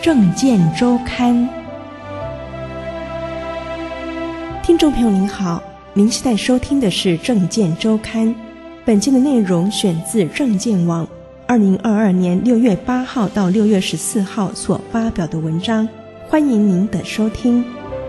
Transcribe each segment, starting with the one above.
政见周刊。听众朋友您好，您现在收听的是政见周刊，本期的内容选自政见网2022年6月8号到6月14号所发表的文章，欢迎您的收听。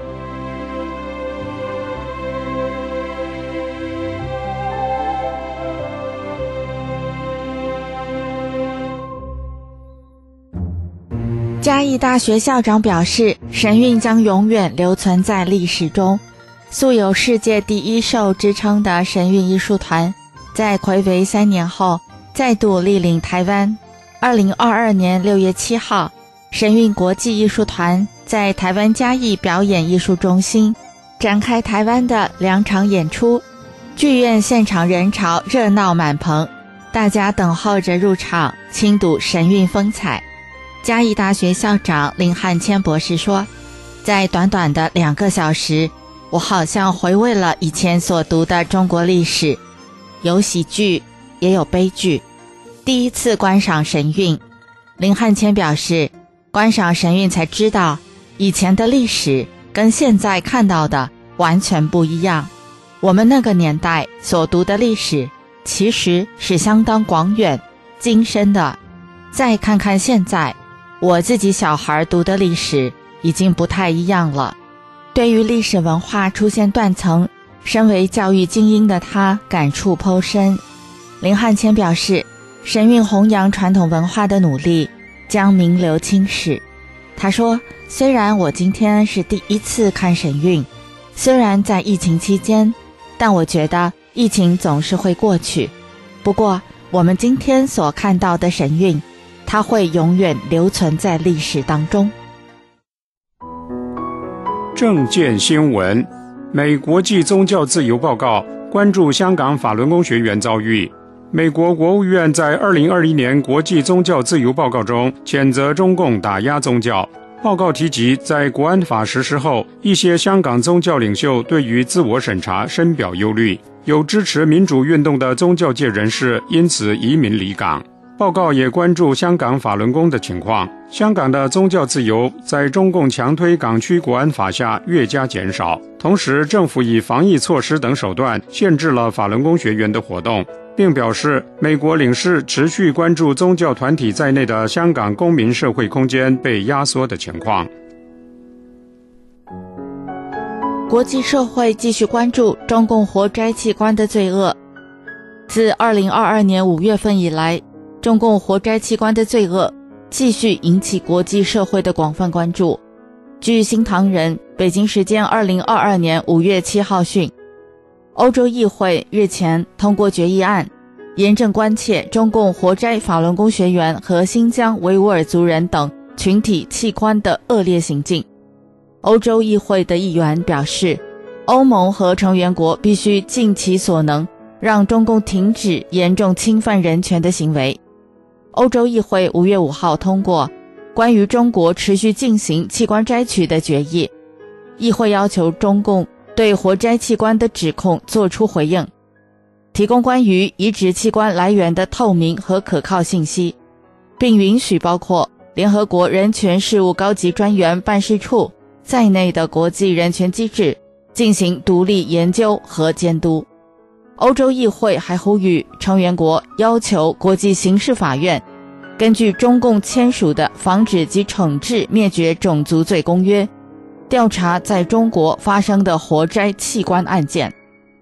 嘉义大学校长表示，神韵将永远留存在历史中。素有世界第一兽之称的神韵艺术团，在睽违3年后再度莅临台湾。2022年6月7号，神韵国际艺术团在台湾嘉义表演艺术中心展开台湾的2场演出，剧院现场人潮热闹满棚，大家等候着入场亲睹神韵风采。嘉义大学校长林汉谦博士说，在短短的2个小时，我好像回味了以前所读的中国历史，有喜剧也有悲剧。第一次观赏神韵，林汉谦表示，观赏神韵才知道以前的历史跟现在看到的完全不一样。我们那个年代所读的历史其实是相当广远精深的，再看看现在我自己小孩读的历史已经不太一样了。对于历史文化出现断层，身为教育精英的他感触颇深。林汉谦表示，神韵弘扬传统文化的努力将名留青史。他说，虽然我今天是第一次看神韵，虽然在疫情期间，但我觉得疫情总是会过去。不过我们今天所看到的神韵，它会永远留存在历史当中。 政见新闻，美国际宗教自由报告关注香港法轮功学员遭遇。美国国务院在2021年国际宗教自由报告中谴责中共打压宗教。报告提及，在国安法实施后，一些香港宗教领袖对于自我审查深表忧虑，有支持民主运动的宗教界人士因此移民离港。报告也关注香港法轮功的情况。香港的宗教自由在中共强推港区国安法下越加减少，同时政府以防疫措施等手段限制了法轮功学员的活动，并表示美国领事持续关注宗教团体在内的香港公民社会空间被压缩的情况。 国际社会继续关注中共活摘器官的罪恶。自2022年5月份以来，中共活摘器官的罪恶继续引起国际社会的广泛关注。据新唐人北京时间2022年5月7号讯，欧洲议会日前通过决议案，严正关切中共活摘法轮功学员和新疆维吾尔族人等群体器官的恶劣行径。欧洲议会的议员表示，欧盟和成员国必须尽其所能，让中共停止严重侵犯人权的行为。欧洲议会5月5号通过关于中国持续进行器官摘取的决议，议会要求中共对活摘器官的指控作出回应，提供关于移植器官来源的透明和可靠信息，并允许包括联合国人权事务高级专员办事处在内的国际人权机制进行独立研究和监督。欧洲议会还呼吁成员国要求国际刑事法院根据中共签署的防止及惩治灭绝种族罪公约，调查在中国发生的活摘器官案件。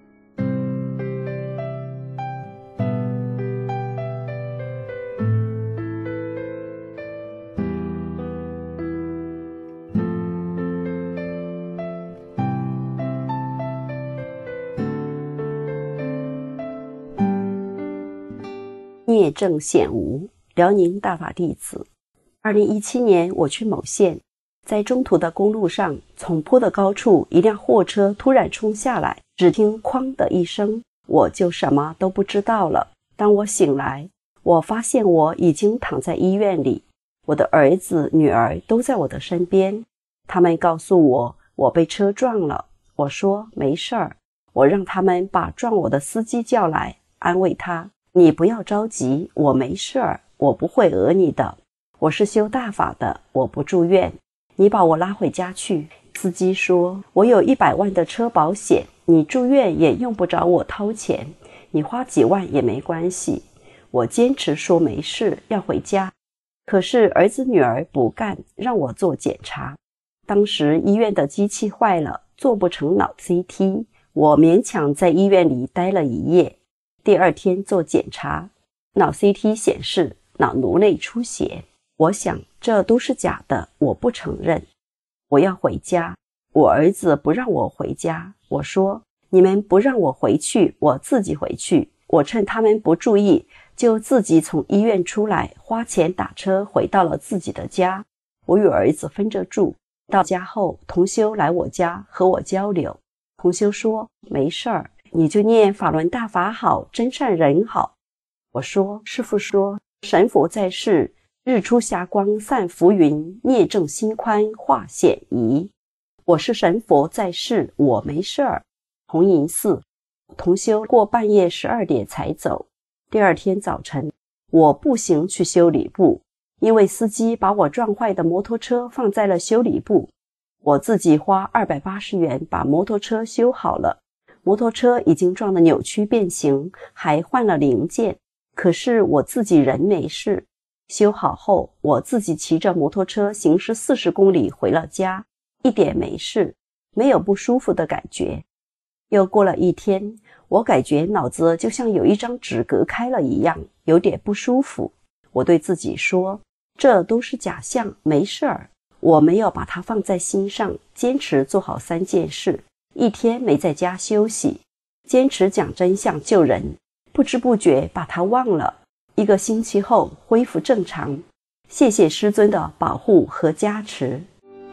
聂政显无，辽宁大法弟子。2017年，我去某县，在中途的公路上，从坡的高处，一辆货车突然冲下来，只听哐的一声，我就什么都不知道了。当我醒来，我发现我已经躺在医院里，我的儿子、女儿都在我的身边。他们告诉我，我被车撞了。我说没事儿，我让他们把撞我的司机叫来，安慰他，你不要着急，我没事儿，我不会讹你的。 我是修大法的，我不住院，你把我拉回家去。司机说，我有100万的车保险，你住院也用不着我掏钱，你花几万也没关系。我坚持说没事，要回家。可是儿子女儿不干，让我做检查。当时医院的机器坏了，做不成脑 CT， 我勉强在医院里待了1夜。第2天做检查，脑 CT 显示脑颅内出血。我想这都是假的，我不承认。我要回家，我儿子不让我回家。我说，你们不让我回去，我自己回去。我趁他们不注意，就自己从医院出来，花钱打车回到了自己的家。我与儿子分着住。到家后，同修来我家和我交流。同修说，没事儿，你就念法轮大法好，真善人好。我说，师父说，神佛在世，日出霞光散浮云，孽正心宽化险夷。我是神佛在世，我没事儿。红银寺同修过半夜12点才走。第2天早晨，我步行去修理部，因为司机把我撞坏的摩托车放在了修理部，我自己花280元把摩托车修好了。摩托车已经撞得扭曲变形，还换了零件，可是我自己人没事。修好后，我自己骑着摩托车行驶40公里回了家，一点没事，没有不舒服的感觉。又过了1天，我感觉脑子就像有一张纸隔开了一样，有点不舒服。我对自己说，这都是假象，没事儿。我没有把它放在心上，坚持做好3件事。1天没在家休息，坚持讲真相救人，不知不觉把它忘了。1个星期后恢复正常，谢谢师尊的保护和加持。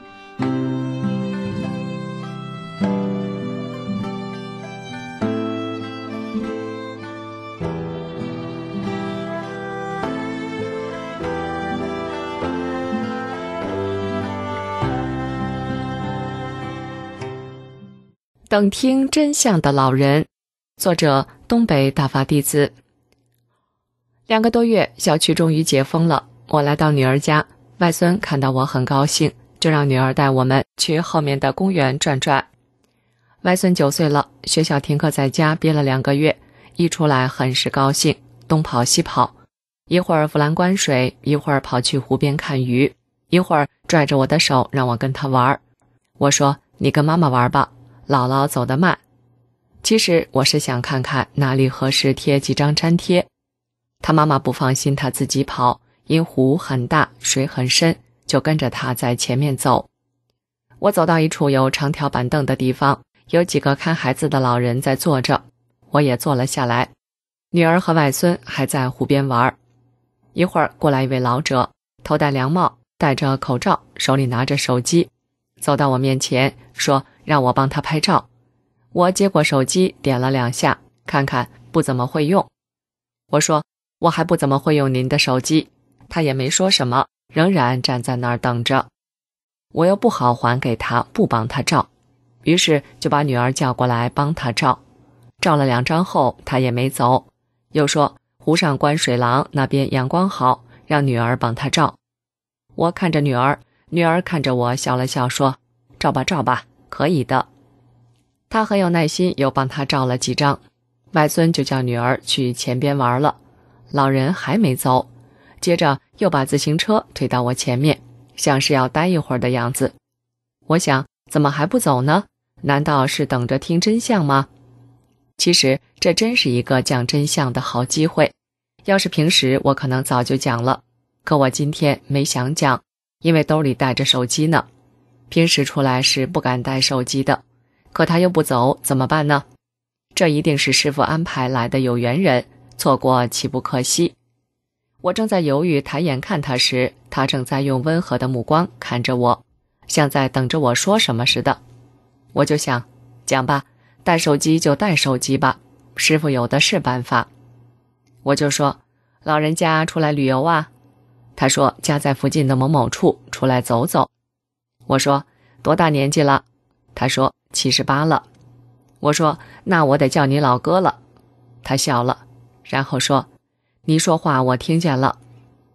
等听真相的老人，作者东北大法弟子。2个多月，小区终于解封了。我来到女儿家，外孙看到我很高兴，就让女儿带我们去后面的公园转转。外孙9岁了，学校停课在家憋了2个月，一出来很是高兴，东跑西跑，一会儿扶栏观水，一会儿跑去湖边看鱼，一会儿拽着我的手让我跟他玩。我说，你跟妈妈玩吧，姥姥走得慢。其实我是想看看哪里合适贴几张粘贴。他妈妈不放心他自己跑，因湖很大，水很深，就跟着他在前面走。我走到一处有长条板凳的地方，有几个看孩子的老人在坐着，我也坐了下来。女儿和外孙还在湖边玩。一会儿过来一位老者，头戴凉帽，戴着口罩，手里拿着手机，走到我面前说让我帮他拍照。我接过手机点了2下，看看不怎么会用。我说，我还不怎么会用您的手机。他也没说什么，仍然站在那儿等着。我又不好还给他，不帮他照，于是就把女儿叫过来帮他照。照了2张后，他也没走，又说湖上观水廊那边阳光好，让女儿帮他照。我看着女儿，女儿看着我笑了笑说，照吧照吧，可以的。他很有耐心，又帮他照了几张。外孙就叫女儿去前边玩了，老人还没走，接着又把自行车推到我前面，像是要待一会儿的样子。我想，怎么还不走呢？难道是等着听真相吗？其实这真是一个讲真相的好机会，要是平时我可能早就讲了，可我今天没想讲，因为兜里带着手机呢。平时出来是不敢带手机的，可他又不走，怎么办呢？这一定是师父安排来的有缘人，错过岂不可惜？我正在犹豫抬眼看他时，他正在用温和的目光看着我，像在等着我说什么似的。我就想，讲吧，带手机就带手机吧，师父有的是办法。我就说，老人家出来旅游啊？他说家在附近的某某处，出来走走。我说多大年纪了？他说78了。我说那我得叫你老哥了。他笑了，然后说，你说话我听见了。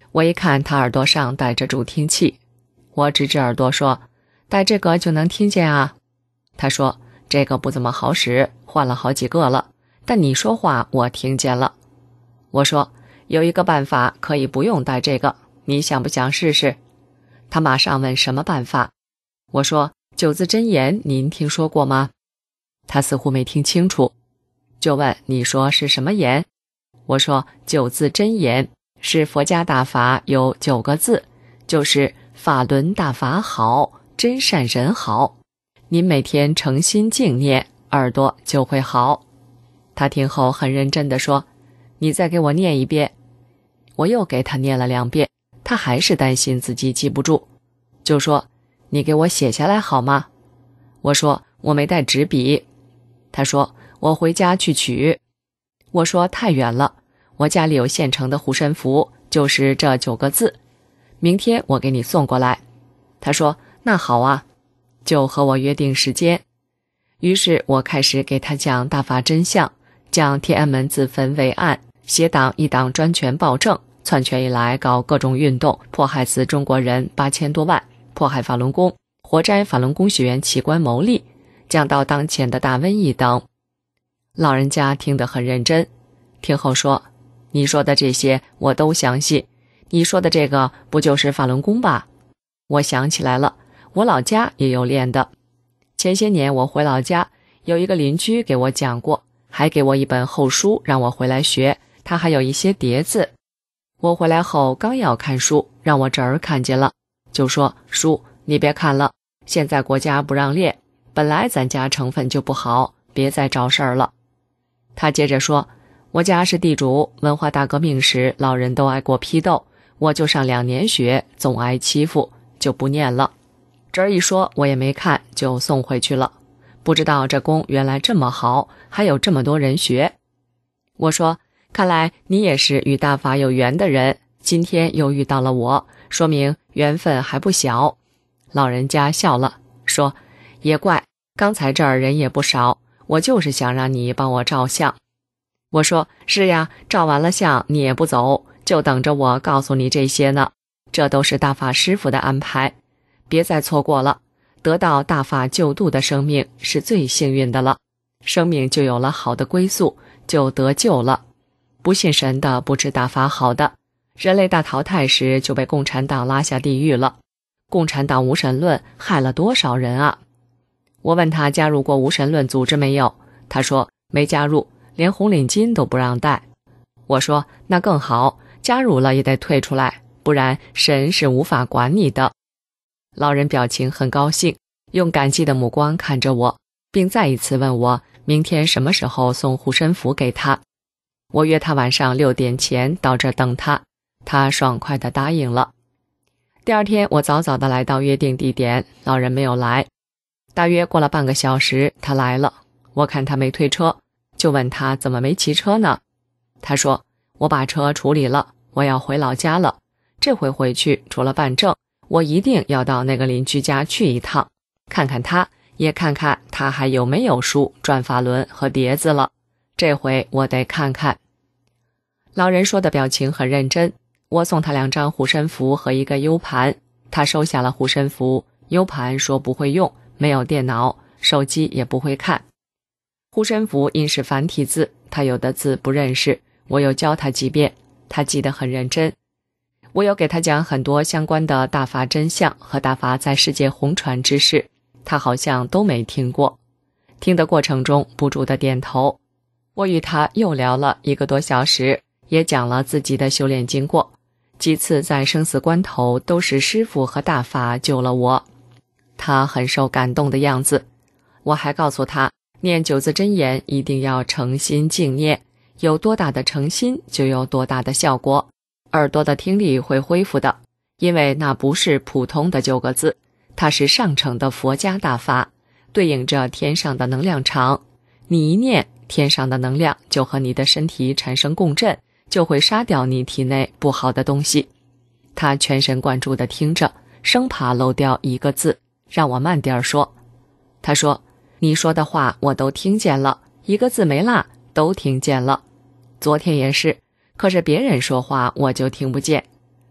我一看他耳朵上戴着助听器，我指指耳朵说，戴这个就能听见啊。他说，这个不怎么好使，换了好几个了，但你说话我听见了。我说，有一个办法可以不用戴这个，你想不想试试？他马上问什么办法。我说，九字真言您听说过吗？他似乎没听清楚，就问，你说是什么言？我说，九字真言是佛家大法，有9个字，就是法轮大法好，真善人好。您每天诚心静念，耳朵就会好。他听后很认真地说，你再给我念一遍。我又给他念了2遍，他还是担心自己记不住，就说，你给我写下来好吗？我说，我没带纸笔。他说，我回家去取。我说，太远了，我家里有现成的护身符，就是这9个字，明天我给你送过来。他说，那好啊，就和我约定时间。于是我开始给他讲大法真相，讲天安门自焚为案，邪党一党专权暴政，篡权以来搞各种运动，迫害死中国人8000多万，迫害法轮功，活摘法轮功学员器官牟利，讲到当前的大瘟疫等。老人家听得很认真，听后说，你说的这些我都相信，你说的这个不就是法轮功吧？我想起来了，我老家也有练的。前些年我回老家，有一个邻居给我讲过，还给我一本厚书让我回来学，他还有一些碟子。我回来后刚要看书，让我侄儿看见了，就说，叔，你别看了，现在国家不让练，本来咱家成分就不好，别再找事儿了。他接着说，我家是地主，文化大革命时老人都挨过批斗，我就上2年学，总挨欺负，就不念了。侄儿一说我也没看，就送回去了。不知道这功原来这么好，还有这么多人学。我说，看来你也是与大法有缘的人，今天又遇到了我，说明缘分还不小。老人家笑了，说，也怪，刚才这儿人也不少，我就是想让你帮我照相。我说，是呀，照完了相你也不走，就等着我告诉你这些呢，这都是大法师父的安排，别再错过了，得到大法救度的生命是最幸运的了，生命就有了好的归宿，就得救了。不信神的，不知大法好的，人类大淘汰时就被共产党拉下地狱了。共产党无神论害了多少人啊！我问他加入过无神论组织没有，他说没加入，连红领巾都不让戴。我说那更好，加入了也得退出来，不然神是无法管你的。老人表情很高兴，用感激的目光看着我，并再一次问我明天什么时候送护身符给他。我约他晚上6点前到这儿等他，他爽快地答应了。第二天我早早地来到约定地点，老人没有来。大约过了半个小时，他来了，我看他没推车，就问他怎么没骑车呢？他说，我把车处理了，我要回老家了，这回回去除了办证，我一定要到那个邻居家去一趟，看看他，也看看他还有没有书、转法轮和碟子了，这回我得看看。老人说的表情很认真，我送他2张护身符和一个 U 盘，他收下了护身符， U 盘说不会用，没有电脑，手机也不会看。护身符因是繁体字，他有的字不认识，我又教他几遍，他记得很认真。我又给他讲很多相关的大法真相和大法在世界红传之事，他好像都没听过。听的过程中不住地点头。我与他又聊了1个多小时，也讲了自己的修炼经过，几次在生死关头都是师父和大法救了我。他很受感动的样子。我还告诉他，念9字真言一定要诚心静念，有多大的诚心就有多大的效果，耳朵的听力会恢复的，因为那不是普通的9个字，它是上乘的佛家大法，对应着天上的能量场。你一念，天上的能量就和你的身体产生共振，就会杀掉你体内不好的东西。他全神贯注地听着，生怕漏掉1个字，让我慢点说。他说，你说的话我都听见了，1个字没落，都听见了。昨天也是，可是别人说话我就听不见。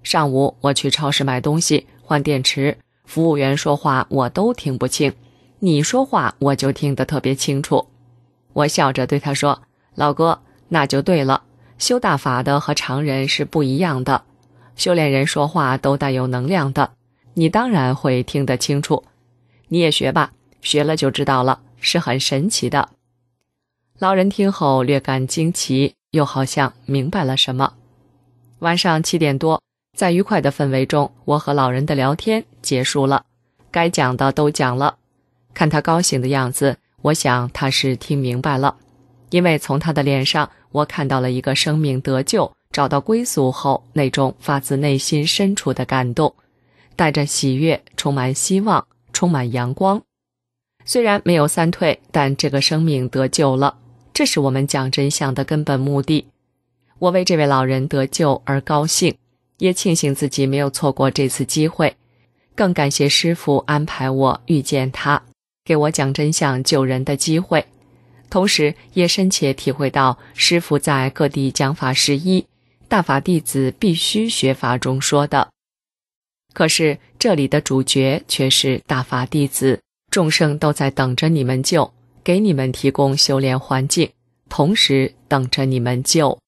上午我去超市买东西换电池，服务员说话我都听不清，你说话我就听得特别清楚。我笑着对他说，老哥，那就对了，修大法的和常人是不一样的，修炼人说话都带有能量的，你当然会听得清楚。你也学吧，学了就知道了，是很神奇的。老人听后略感惊奇，又好像明白了什么。晚上7点多，在愉快的氛围中，我和老人的聊天结束了，该讲的都讲了。看他高兴的样子，我想他是听明白了，因为从他的脸上，我看到了一个生命得救、找到归宿后那种发自内心深处的感动，带着喜悦，充满希望，充满阳光。虽然没有三退，但这个生命得救了，这是我们讲真相的根本目的。我为这位老人得救而高兴，也庆幸自己没有错过这次机会，更感谢师父安排我遇见他，给我讲真相救人的机会。同时也深切体会到师父在各地讲法11大法弟子必须学法中说的。可是这里的主角却是大法弟子，众生都在等着你们救，给你们提供修炼环境，同时等着你们救。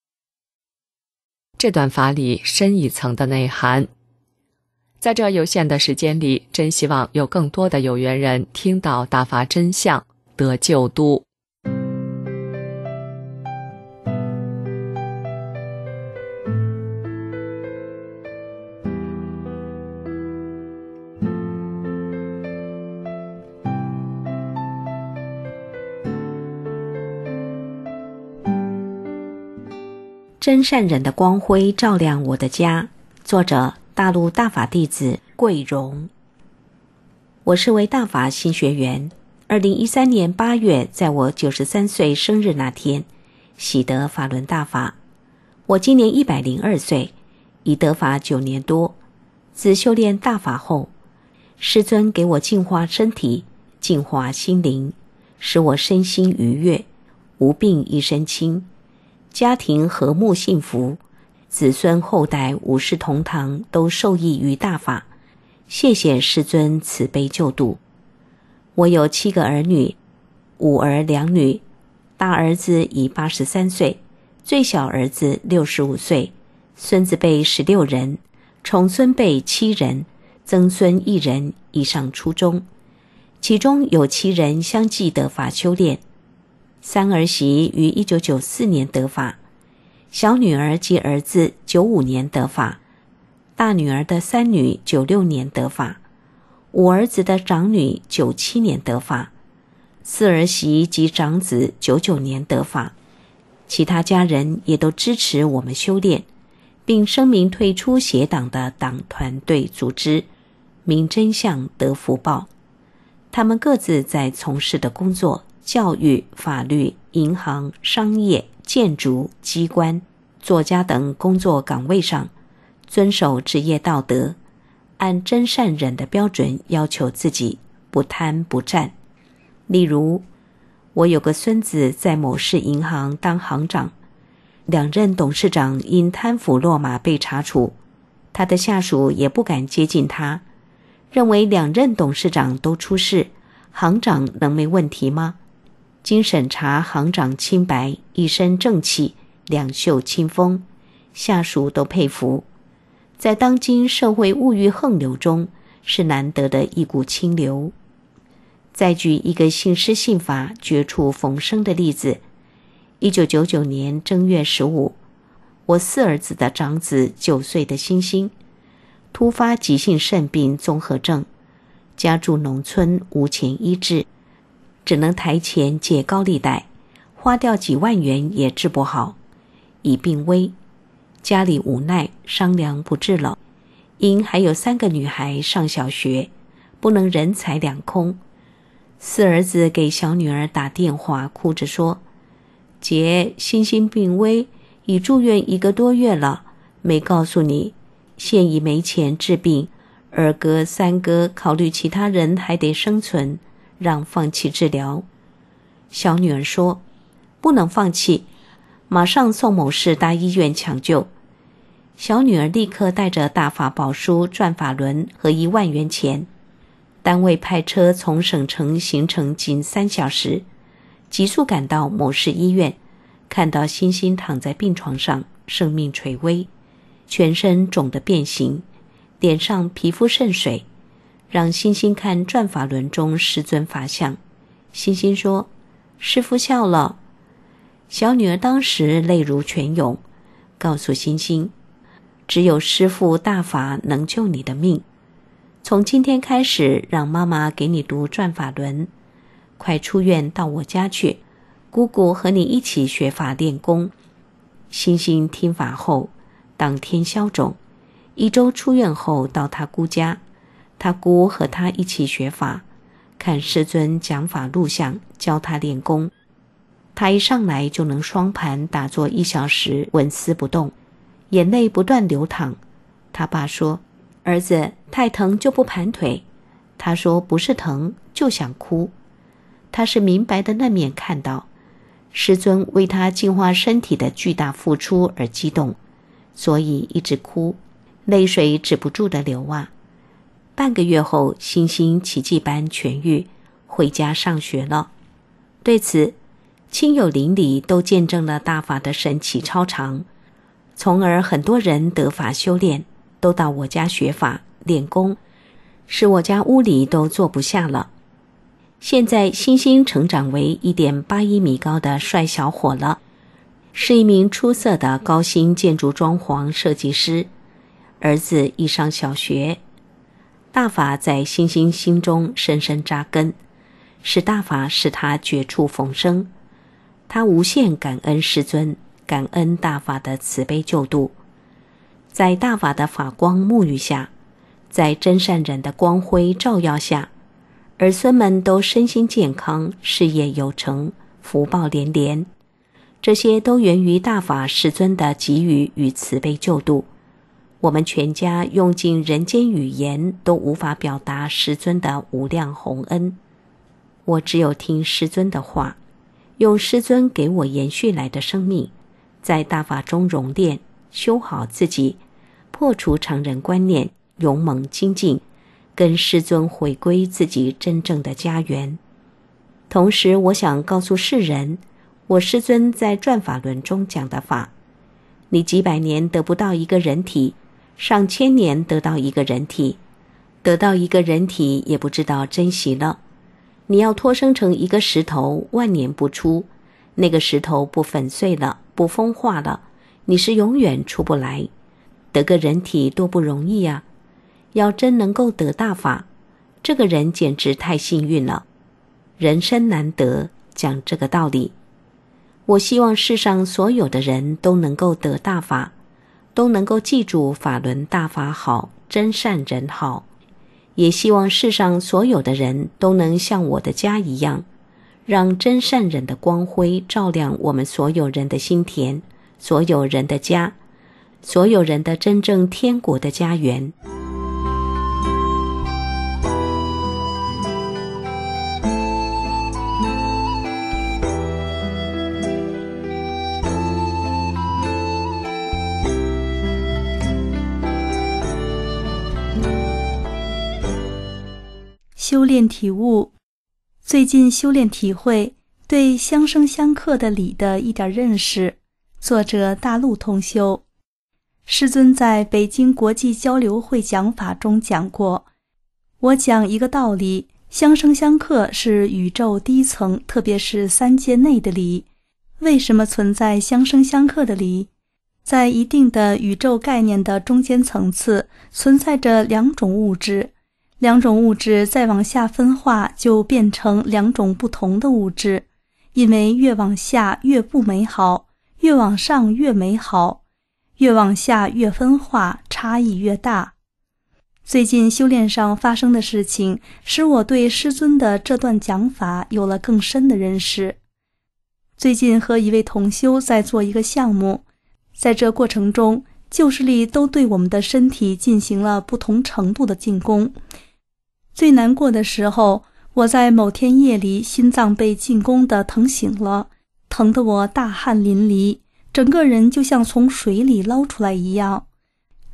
这段法里深一层的内涵。在这有限的时间里，真希望有更多的有缘人听到大法真相，得救度。 真善忍的光辉照亮我的家。作者：大陆大法弟子桂荣。我是位大法新学员。2013年8月，在我93岁生日那天，喜得法轮大法。我今年102岁，已得法9年多。自修炼大法后，师尊给我净化身体，净化心灵，使我身心愉悦，无病一身轻，家庭和睦幸福，子孙后代五世同堂都受益于大法。谢谢师尊慈悲救度。我有7个儿女，5儿2女，大儿子已83岁，最小儿子65岁，孙子辈16人，重孙辈7人，曾孙1人已上初中，其中有7人相继得法修炼。3儿媳于1994年得法，小女儿及儿子95年得法，大女儿的3女96年得法，5儿子的长女97年得法，4儿媳及长子99年得法。其他家人也都支持我们修炼，并声明退出邪党的党团队组织，明真相得福报。他们各自在从事的工作，教育、法律、银行、商业、建筑、机关、作家等工作岗位上，遵守职业道德，按真善忍的标准要求自己，不贪不占。例如，我有个孙子在某市银行当行长，2任董事长因贪腐落马被查处，他的下属也不敢接近他，认为2任董事长都出事，行长能没问题吗？经审查，行长清白，一身正气，两袖清风，下属都佩服。在当今社会物欲横流中，是难得的一股清流。再举一个信师信法、绝处逢生的例子。1999年正月15，我4儿子的长子9岁的星星，突发急性肾病综合症，家住农村，无钱医治，只能台前借高利贷，花掉几万元也治不好，已病危。家里无奈，商量不治了，因还有3个女孩上小学，不能人财两空。4儿子给小女儿打电话，哭着说：姐，星星病危，已住院1个多月了，没告诉你，现已没钱治病，2哥3哥考虑其他人还得生存，让放弃治疗。小女儿说：不能放弃，马上送某市大医院抢救。 小女儿立刻带着大法宝书、转法轮和1万元钱，单位派车从省城行程仅3小时，急速赶到某市医院，看到欣欣躺在病床上，生命垂危，全身肿得变形，脸上皮肤渗水，让欣欣看转法轮中师尊法相。欣欣说：“师父笑了。”小女儿当时泪如泉涌，告诉欣欣，只有师父大法能救你的命。从今天开始，让妈妈给你读转法轮，快出院到我家去，姑姑和你一起学法练功。欣欣听法后，当天消肿，1周出院后到他姑家，他姑和他一起学法，看师尊讲法录像，教他练功。他一上来就能双盘打坐1小时，纹丝不动，眼泪不断流淌。他爸说：“儿子，太疼就不盘腿。”他说：“不是疼，就想哭。”他是明白的那面看到师尊为他净化身体的巨大付出而激动，所以一直哭，泪水止不住的流啊。半个月后，欣欣奇迹般痊愈，回家上学了。对此，亲友邻里都见证了大法的神奇超常，从而很多人得法修炼，都到我家学法练功，使我家屋里都坐不下了。现在欣欣成长为1.81米高的帅小伙了，是一名出色的高新建筑装潢设计师，儿子已上小学。大法在欣欣心中深深扎根，使大法使他绝处逢生。他无限感恩师尊，感恩大法的慈悲救度。在大法的法光沐浴下，在真善忍的光辉照耀下，儿孙们都身心健康，事业有成，福报连连。这些都源于大法师尊的给予与慈悲救度。我们全家用尽人间语言都无法表达师尊的无量宏恩。我只有听师尊的话，用师尊给我延续来的生命，在大法中熔炼，修好自己，破除常人观念，勇猛精进，跟师尊回归自己真正的家园。同时，我想告诉世人，我师尊在转法轮中讲的法，你几百年得不到一个人体，上千年得到一个人体，得到一个人体也不知道珍惜了。你要脱生成一个石头，万年不出，那个石头不粉碎了，不风化了，你是永远出不来。得个人体多不容易啊！要真能够得大法，这个人简直太幸运了。人生难得，讲这个道理。我希望世上所有的人都能够得大法，都能够记住法轮大法好，真善人好。也希望世上所有的人都能像我的家一样，让真善忍的光辉照亮我们所有人的心田，所有人的家，所有人的真正天国的家园。 修炼体悟。最近修炼体会对相生相克的理的一点认识。作者大陆同修。师尊在北京国际交流会讲法中讲过，我讲一个道理，相生相克是宇宙低层，特别是三界内的理。为什么存在相生相克的理？在一定的宇宙概念的中间层次，存在着两种物质，两种物质再往下分化，就变成两种不同的物质，因为越往下越不美好，越往上越美好，越往下越分化，差异越大。最近修炼上发生的事情，使我对师尊的这段讲法有了更深的认识。最近和一位同修在做一个项目，在这过程中，旧势力都对我们的身体进行了不同程度的进攻。最难过的时候，我在某天夜里心脏被进攻的疼醒了，疼得我大汗淋漓，整个人就像从水里捞出来一样。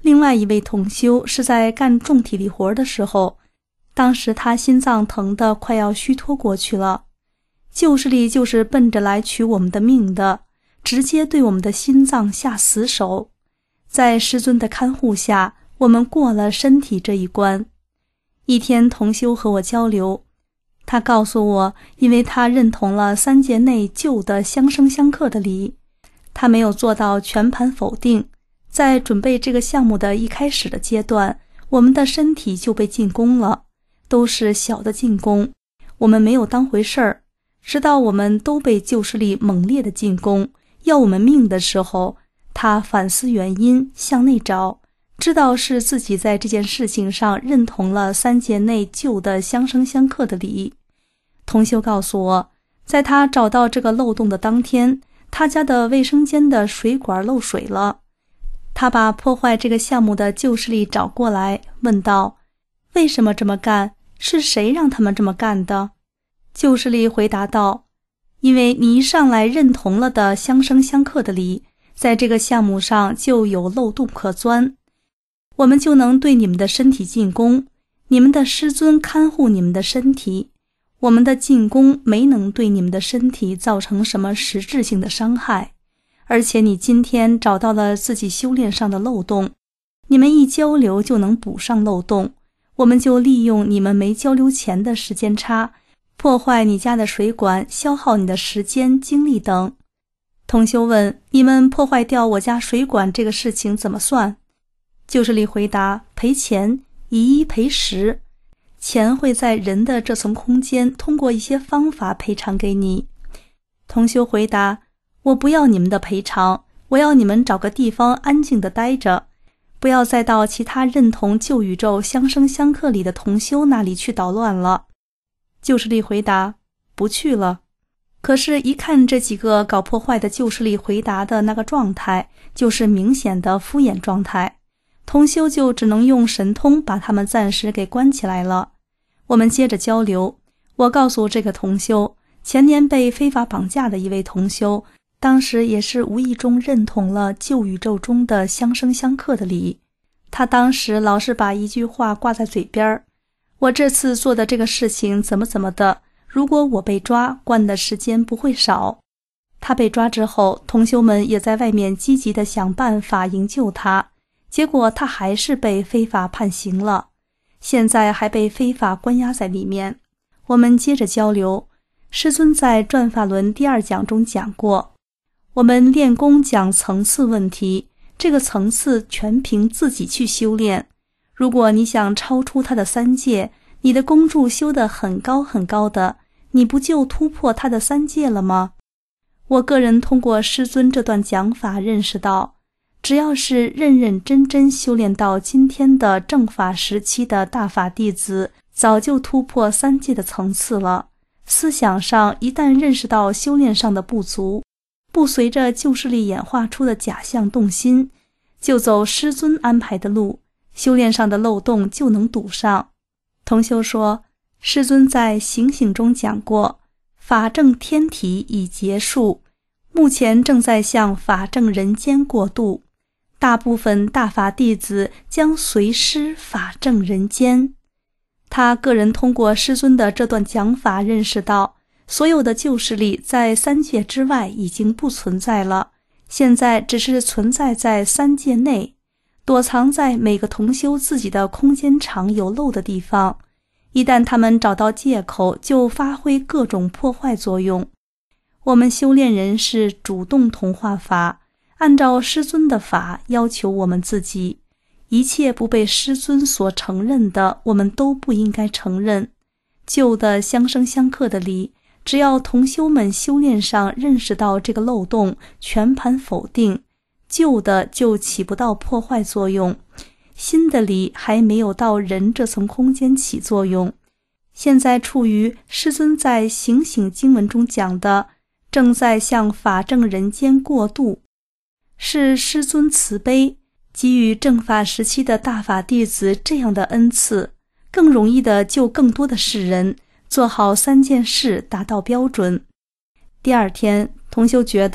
另外一位同修是在干重体力活的时候，当时他心脏疼得快要虚脱过去了。旧势力就是奔着来取我们的命的，直接对我们的心脏下死手。在师尊的看护下，我们过了身体这一关。一天同修和我交流，他告诉我，因为他认同了三界内旧的相生相克的理，他没有做到全盘否定。在准备这个项目的一开始的阶段，我们的身体就被进攻了，都是小的进攻，我们没有当回事儿。直到我们都被旧势力猛烈的进攻，要我们命的时候，他反思原因，向内找，知道是自己在这件事情上认同了三界内旧的相生相克的理。同修告诉我，在他找到这个漏洞的当天，他家的卫生间的水管漏水了。他把破坏这个项目的旧势力找过来，问道：为什么这么干？是谁让他们这么干的？旧势力回答道：因为你一上来认同了的相生相克的理，在这个项目上就有漏洞可钻，我们就能对你们的身体进攻，你们的师尊看护你们的身体，我们的进攻没能对你们的身体造成什么实质性的伤害。而且你今天找到了自己修炼上的漏洞，你们一交流就能补上漏洞，我们就利用你们没交流前的时间差，破坏你家的水管，消耗你的时间、精力等。同修问：你们破坏掉我家水管这个事情怎么算？旧势力回答：赔钱，以一赔十，钱会在人的这层空间通过一些方法赔偿给你。同修回答：我不要你们的赔偿，我要你们找个地方安静地待着，不要再到其他认同旧宇宙相生相克里的同修那里去捣乱了。旧势力回答：不去了。可是一看这几个搞破坏的旧势力回答的那个状态，就是明显的敷衍状态，同修就只能用神通把他们暂时给关起来了。我们接着交流，我告诉这个同修，前年被非法绑架的一位同修，当时也是无意中认同了旧宇宙中的相生相克的理。他当时老是把一句话挂在嘴边：我这次做的这个事情怎么怎么的，如果我被抓，关的时间不会少。他被抓之后，同修们也在外面积极地想办法营救他，结果他还是被非法判刑了，现在还被非法关押在里面。我们接着交流，师尊在转法轮第2讲中讲过，我们练功讲层次问题，这个层次全凭自己去修炼。如果你想超出他的3界，你的功柱修得很高很高的，你不就突破他的3界了吗？我个人通过师尊这段讲法认识到，只要是认认真真修炼到今天的正法时期的大法弟子，早就突破3界的层次了。思想上一旦认识到修炼上的不足，不随着旧势力演化出的假象动心，就走师尊安排的路，修炼上的漏洞就能堵上。同修说，师尊在醒醒中讲过，法正天体已结束，目前正在向法正人间过渡，大部分大法弟子将随师法正人间。他个人通过师尊的这段讲法认识到，所有的旧势力在3界之外已经不存在了，现在只是存在在3界内，躲藏在每个同修自己的空间场有漏的地方，一旦他们找到借口，就发挥各种破坏作用。我们修炼人是主动同化法，按照师尊的法要求我们自己，一切不被师尊所承认的，我们都不应该承认。旧的相生相克的理，只要同修们修炼上认识到这个漏洞，全盘否定，旧的就起不到破坏作用，新的理还没有到人这层空间起作用。现在处于师尊在醒醒经文中讲的，正在向法正人间过渡，是师尊慈悲给予正法时期的大法弟子这样的恩赐，更容易的救更多的世人，做好3件事，达到标准。第2天，同修觉得，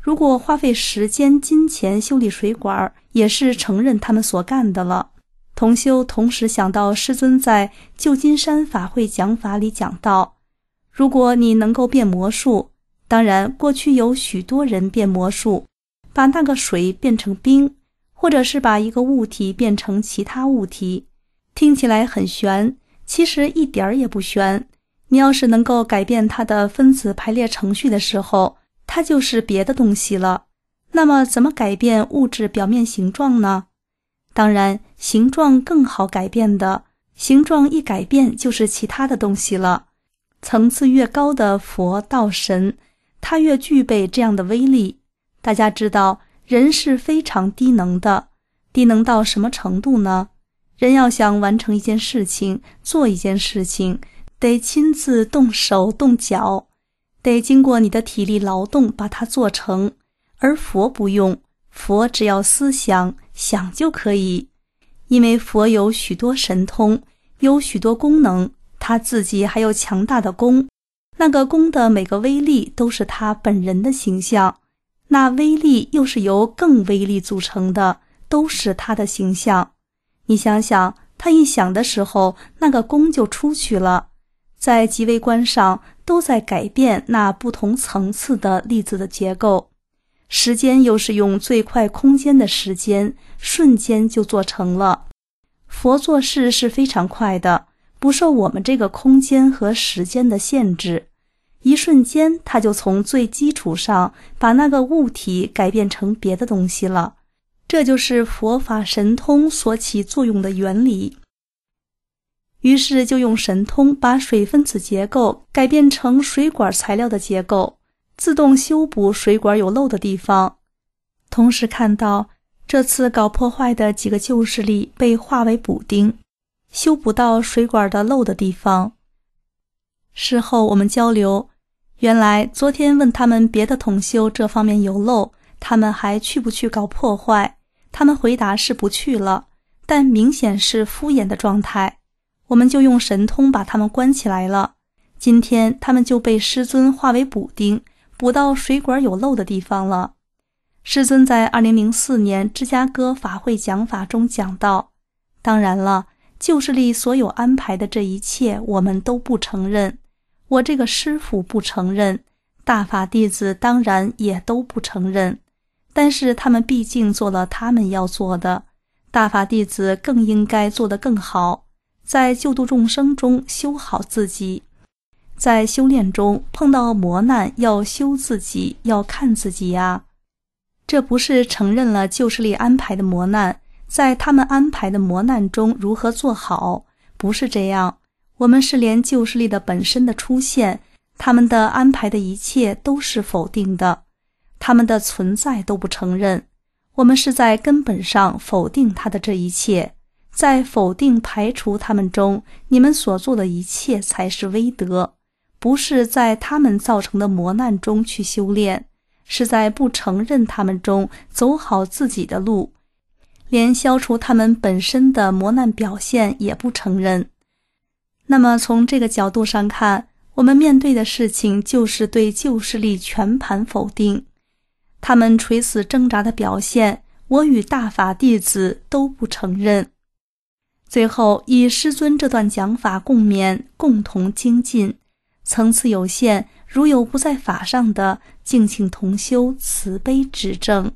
如果花费时间、金钱修理水管，也是承认他们所干的了。同修同时想到师尊在旧金山法会讲法里讲到，如果你能够变魔术，当然过去有许多人变魔术，把那个水变成冰，或者是把一个物体变成其他物体，听起来很玄，其实一点儿也不玄。你要是能够改变它的分子排列程序的时候，它就是别的东西了。那么怎么改变物质表面形状呢？当然，形状更好改变的，形状一改变就是其他的东西了。层次越高的佛道神，它越具备这样的威力。大家知道，人是非常低能的，低能到什么程度呢？人要想完成一件事情，做一件事情，得亲自动手动脚，得经过你的体力劳动把它做成。而佛不用，佛只要思想，想就可以。因为佛有许多神通，有许多功能，他自己还有强大的功，那个功的每个威力都是他本人的形象，那威力又是由更威力组成的，都是他的形象。你想想，他一想的时候，那个功就出去了。在极微观上都在改变那不同层次的粒子的结构，时间又是用最快空间的时间，瞬间就做成了。佛做事是非常快的，不受我们这个空间和时间的限制，一瞬间他就从最基础上把那个物体改变成别的东西了。这就是佛法神通所起作用的原理。于是就用神通把水分子结构改变成水管材料的结构，自动修补水管有漏的地方。同时看到这次搞破坏的几个旧势力被化为补丁，修补到水管的漏的地方。事后我们交流，原来昨天问他们别的同修这方面有漏，他们还去不去搞破坏，他们回答是不去了，但明显是敷衍的状态。我们就用神通把他们关起来了。今天他们就被师尊化为补丁，补到水管有漏的地方了。师尊在2004年芝加哥法会讲法中讲到，当然了，旧势力所有安排的这一切我们都不承认，我这个师父不承认，大法弟子当然也都不承认，但是他们毕竟做了他们要做的，大法弟子更应该做得更好，在救度众生中修好自己。在修炼中碰到磨难要修自己，要看自己呀。这不是承认了旧势力安排的磨难，在他们安排的磨难中如何做好，不是这样。我们是连旧势力的本身的出现，他们的安排的一切都是否定的，他们的存在都不承认。我们是在根本上否定他的这一切，在否定排除他们中，你们所做的一切才是威德，不是在他们造成的磨难中去修炼，是在不承认他们中走好自己的路，连消除他们本身的磨难表现也不承认。那么从这个角度上看，我们面对的事情就是对旧势力全盘否定，他们垂死挣扎的表现，我与大法弟子都不承认。最后以师尊这段讲法共勉，共同精进。层次有限，如有不在法上的，敬请同修慈悲指正。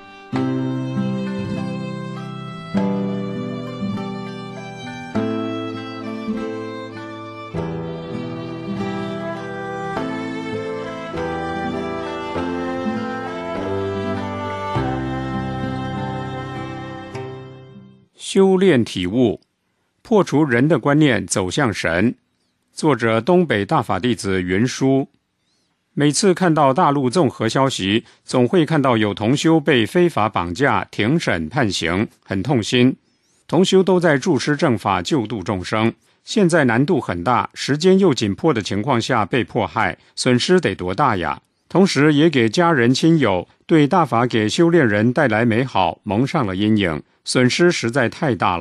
修炼体悟，破除人的观念，走向神。作者东北大法弟子云舒。每次看到大陆综合消息，总会看到有同修被非法绑架、庭审判刑，很痛心。同修都在助师正法，救度众生，现在难度很大，时间又紧迫的情况下被迫害，损失得多大呀？同时也给家人亲友对大法给修炼人带来美好蒙上了阴影，损失实在太大了。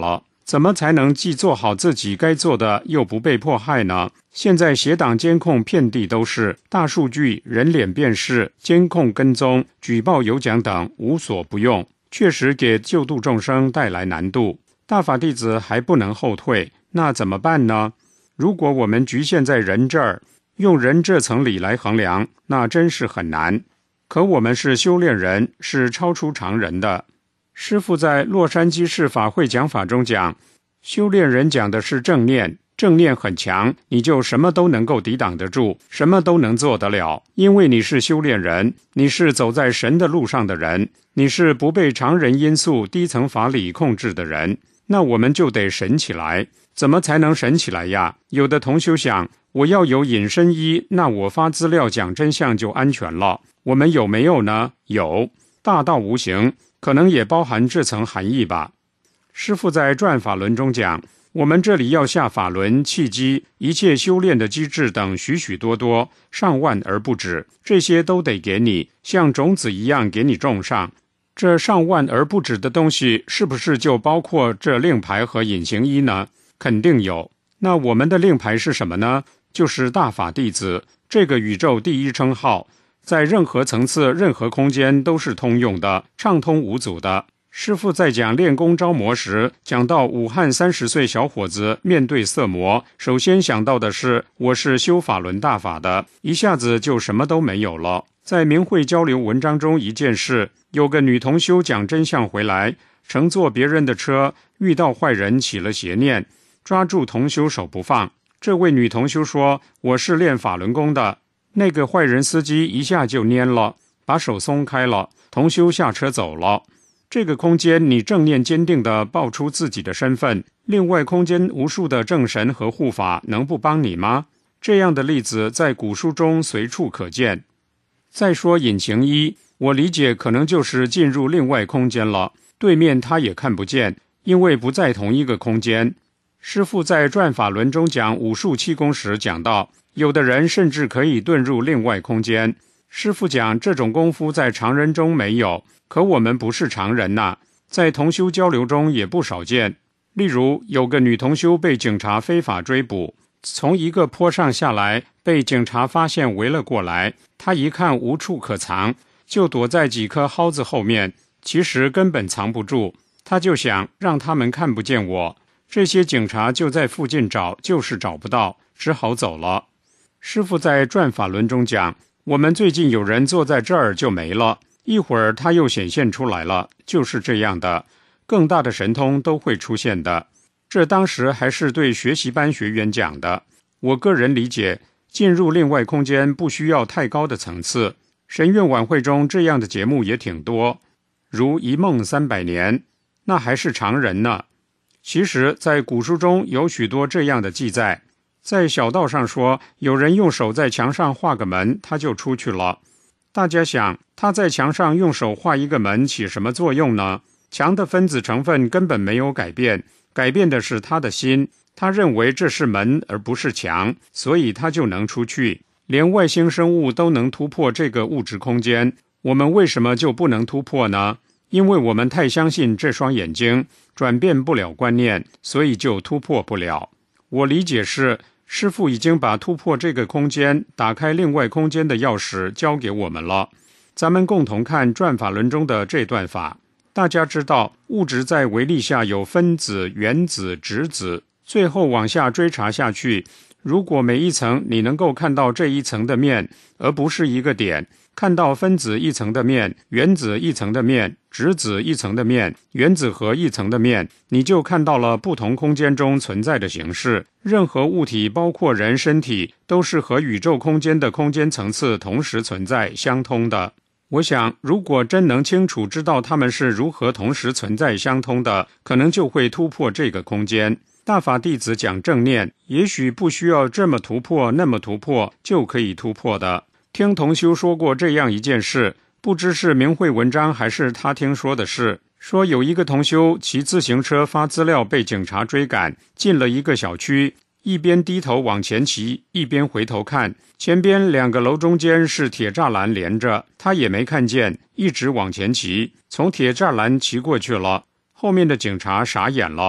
怎么才能既做好自己该做的，又不被迫害呢？现在邪党监控遍地都是，大数据、人脸辨识、监控跟踪、举报有奖等无所不用，确实给救度众生带来难度。大法弟子还不能后退，那怎么办呢？如果我们局限在人这儿，用人这层理来衡量，那真是很难。可我们是修炼人，是超出常人的。师父在洛杉矶市法会讲法中讲，修炼人讲的是正念，正念很强，你就什么都能够抵挡得住，什么都能做得了，因为你是修炼人，你是走在神的路上的人，你是不被常人因素、低层法理控制的人，那我们就得神起来。怎么才能神起来呀？有的同修想，我要有隐身衣，那我发资料讲真相就安全了。我们有没有呢？有，大道无形，可能也包含这层含义吧。师父在转法轮中讲，我们这里要下法轮、契机、一切修炼的机制等许许多多，上万而不止，这些都得给你，像种子一样给你种上。这上万而不止的东西，是不是就包括这令牌和隐形衣呢？肯定有。那我们的令牌是什么呢？就是大法弟子，这个宇宙第一称号，在任何层次、任何空间都是通用的，畅通无阻的。师父在讲练功招魔时，讲到武汉30岁小伙子面对色魔，首先想到的是我是修法轮大法的，一下子就什么都没有了。在明慧交流文章中一件事，有个女同修讲真相回来，乘坐别人的车，遇到坏人起了邪念，抓住同修手不放。这位女同修说，我是练法轮功的。那个坏人司机一下就蔫了，把手松开了，同修下车走了。这个空间你正念坚定地报出自己的身份，另外空间无数的正神和护法能不帮你吗？这样的例子在古书中随处可见。再说隐形衣，我理解可能就是进入另外空间了，对面他也看不见，因为不在同一个空间。师父在转法轮中讲武术气功时讲到，有的人甚至可以遁入另外空间。师父讲这种功夫在常人中没有，可我们不是常人呐，在同修交流中也不少见。例如有个女同修被警察非法追捕，从一个坡上下来，被警察发现围了过来，她一看无处可藏，就躲在几棵蒿子后面，其实根本藏不住，她就想让他们看不见我。这些警察就在附近找，就是找不到，只好走了。师父在转法轮中讲，我们最近有人坐在这儿就没了，一会儿他又显现出来了，就是这样的，更大的神通都会出现的。这当时还是对学习班学员讲的。我个人理解，进入另外空间不需要太高的层次，神愿晚会中这样的节目也挺多，如一梦300年，那还是常人呢。其实在古书中有许多这样的记载，在小道上说，有人用手在墙上画个门，他就出去了。大家想，他在墙上用手画一个门起什么作用呢？墙的分子成分根本没有改变，改变的是他的心，他认为这是门而不是墙，所以他就能出去。连外星生物都能突破这个物质空间，我们为什么就不能突破呢？因为我们太相信这双眼睛，转变不了观念，所以就突破不了。我理解是，师父已经把突破这个空间、打开另外空间的钥匙交给我们了。咱们共同看转法轮中的这段法。大家知道，物质在微粒下有分子、原子、质子，最后往下追查下去，如果每一层你能够看到这一层的面，而不是一个点，看到分子一层的面，原子一层的面，质子一层的面，原子核一层的面，你就看到了不同空间中存在的形式。任何物体，包括人身体，都是和宇宙空间的空间层次同时存在，相通的。我想，如果真能清楚知道它们是如何同时存在相通的，可能就会突破这个空间。大法弟子讲正念，也许不需要这么突破那么突破就可以突破的。听同修说过这样一件事，不知是明慧文章还是他听说的事，说有一个同修骑自行车发资料被警察追赶，进了一个小区，一边低头往前骑，一边回头看，前边2个楼中间是铁栅栏连着，他也没看见，一直往前骑，从铁栅栏骑过去了。后面的警察傻眼了，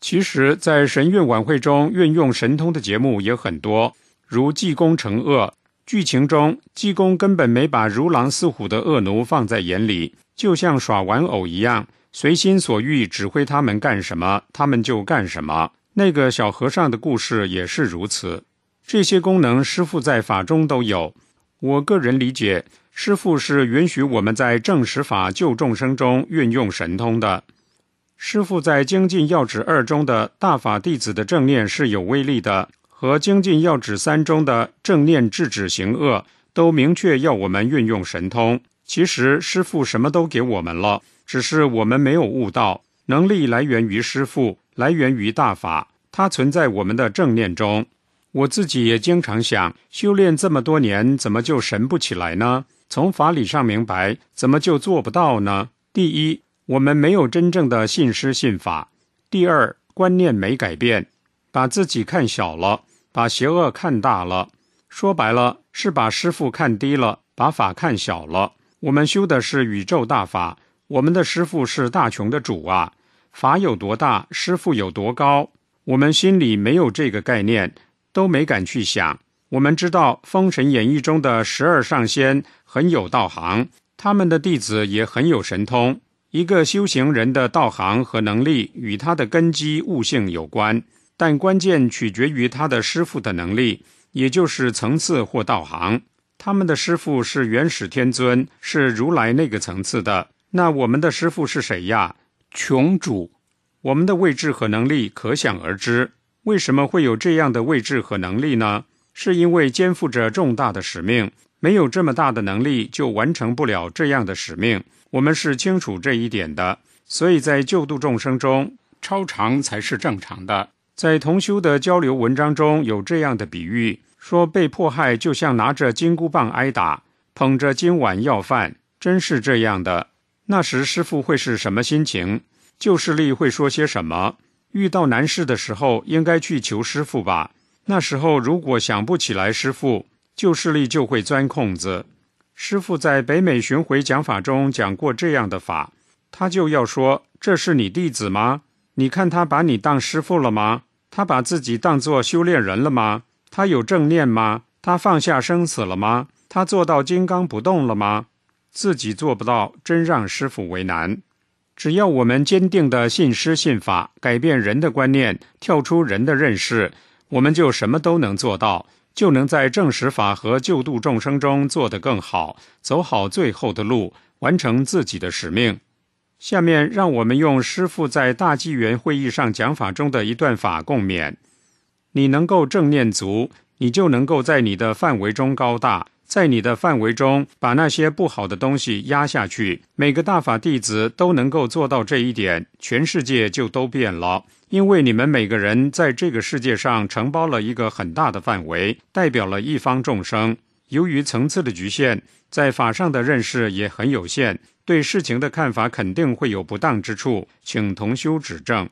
其实在神韵晚会中运用神通的节目也很多，如济公惩恶，剧情中济公根本没把如狼似虎的恶奴放在眼里，就像耍玩偶一样，随心所欲指挥他们干什么他们就干什么。那个小和尚的故事也是如此。这些功能师父在法中都有。我个人理解，师父是允许我们在正实法救众生中运用神通的。师父在精进要旨2中的大法弟子的正念是有威力的，和精进要旨3中的正念制止行恶都明确要我们运用神通。其实师父什么都给我们了，只是我们没有悟到。能力来源于师父，来源于大法，它存在我们的正念中。我自己也经常想，修炼这么多年，怎么就神不起来呢？从法理上明白，怎么就做不到呢？第一，我们没有真正的信师信法；第二，观念没改变，把自己看小了，把邪恶看大了。说白了，是把师父看低了，把法看小了。我们修的是宇宙大法，我们的师父是大穷的主啊，法有多大，师父有多高，我们心里没有这个概念，都没敢去想。我们知道《封神演义》中的12上仙很有道行，他们的弟子也很有神通。一个修行人的道行和能力与他的根基悟性有关，但关键取决于他的师父的能力，也就是层次或道行。他们的师父是元始天尊，是如来那个层次的。那我们的师父是谁呀？穷主。我们的位置和能力可想而知。为什么会有这样的位置和能力呢？是因为肩负着重大的使命，没有这么大的能力就完成不了这样的使命。我们是清楚这一点的，所以在救度众生中，超常才是正常的。在同修的交流文章中有这样的比喻，说被迫害就像拿着金箍棒挨打，捧着金碗要饭，真是这样的。那时师父会是什么心情？救世力会说些什么？遇到难事的时候应该去求师父吧。那时候如果想不起来师父，救世力就会钻空子。师父在北美巡回讲法中讲过这样的法，他就要说，这是你弟子吗？你看他把你当师父了吗？他把自己当作修炼人了吗？他有正念吗？他放下生死了吗？他做到金刚不动了吗？自己做不到，真让师父为难。只要我们坚定的信师信法，改变人的观念，跳出人的认识，我们就什么都能做到，就能在正实法和救度众生中做得更好，走好最后的路，完成自己的使命。下面让我们用师父在大纪元会议上讲法中的一段法共勉。你能够正念足，你就能够在你的范围中高大，在你的范围中把那些不好的东西压下去。每个大法弟子都能够做到这一点，全世界就都变了。因为你们每个人在这个世界上承包了一个很大的范围，代表了一方众生。由于层次的局限，在法上的认识也很有限，对事情的看法肯定会有不当之处，请同修指正。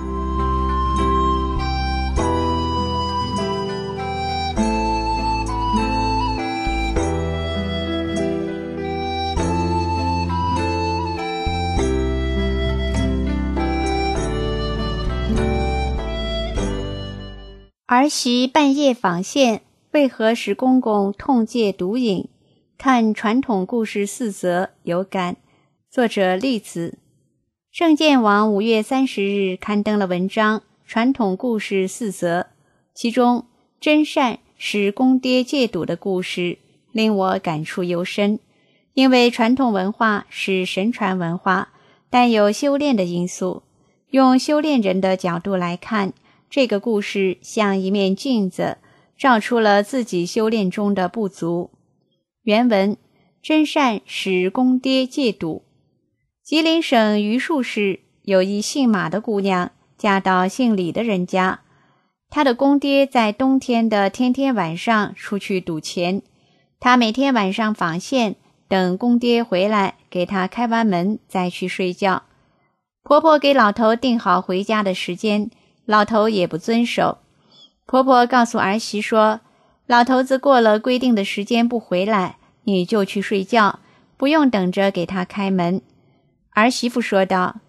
儿媳半夜访县，为何使公公痛戒毒瘾？看传统故事4则有感。作者栗子。正见网5月30日刊登了文章《传统故事4则》，其中真善使公爹戒赌的故事令我感触尤深。因为传统文化是神传文化，但有修炼的因素。用修炼人的角度来看，这个故事像一面镜子，照出了自己修炼中的不足。原文：真善使公爹戒赌。吉林省榆树市有一姓马的姑娘嫁到姓李的人家，她的公爹在冬天的天天晚上出去赌钱，她每天晚上访县，等公爹回来给她开完门再去睡觉。婆婆给老头定好回家的时间，老头也不遵守。婆婆告诉儿媳说，老头子过了规定的时间不回来，你就去睡觉，不用等着给他开门。儿媳妇说道，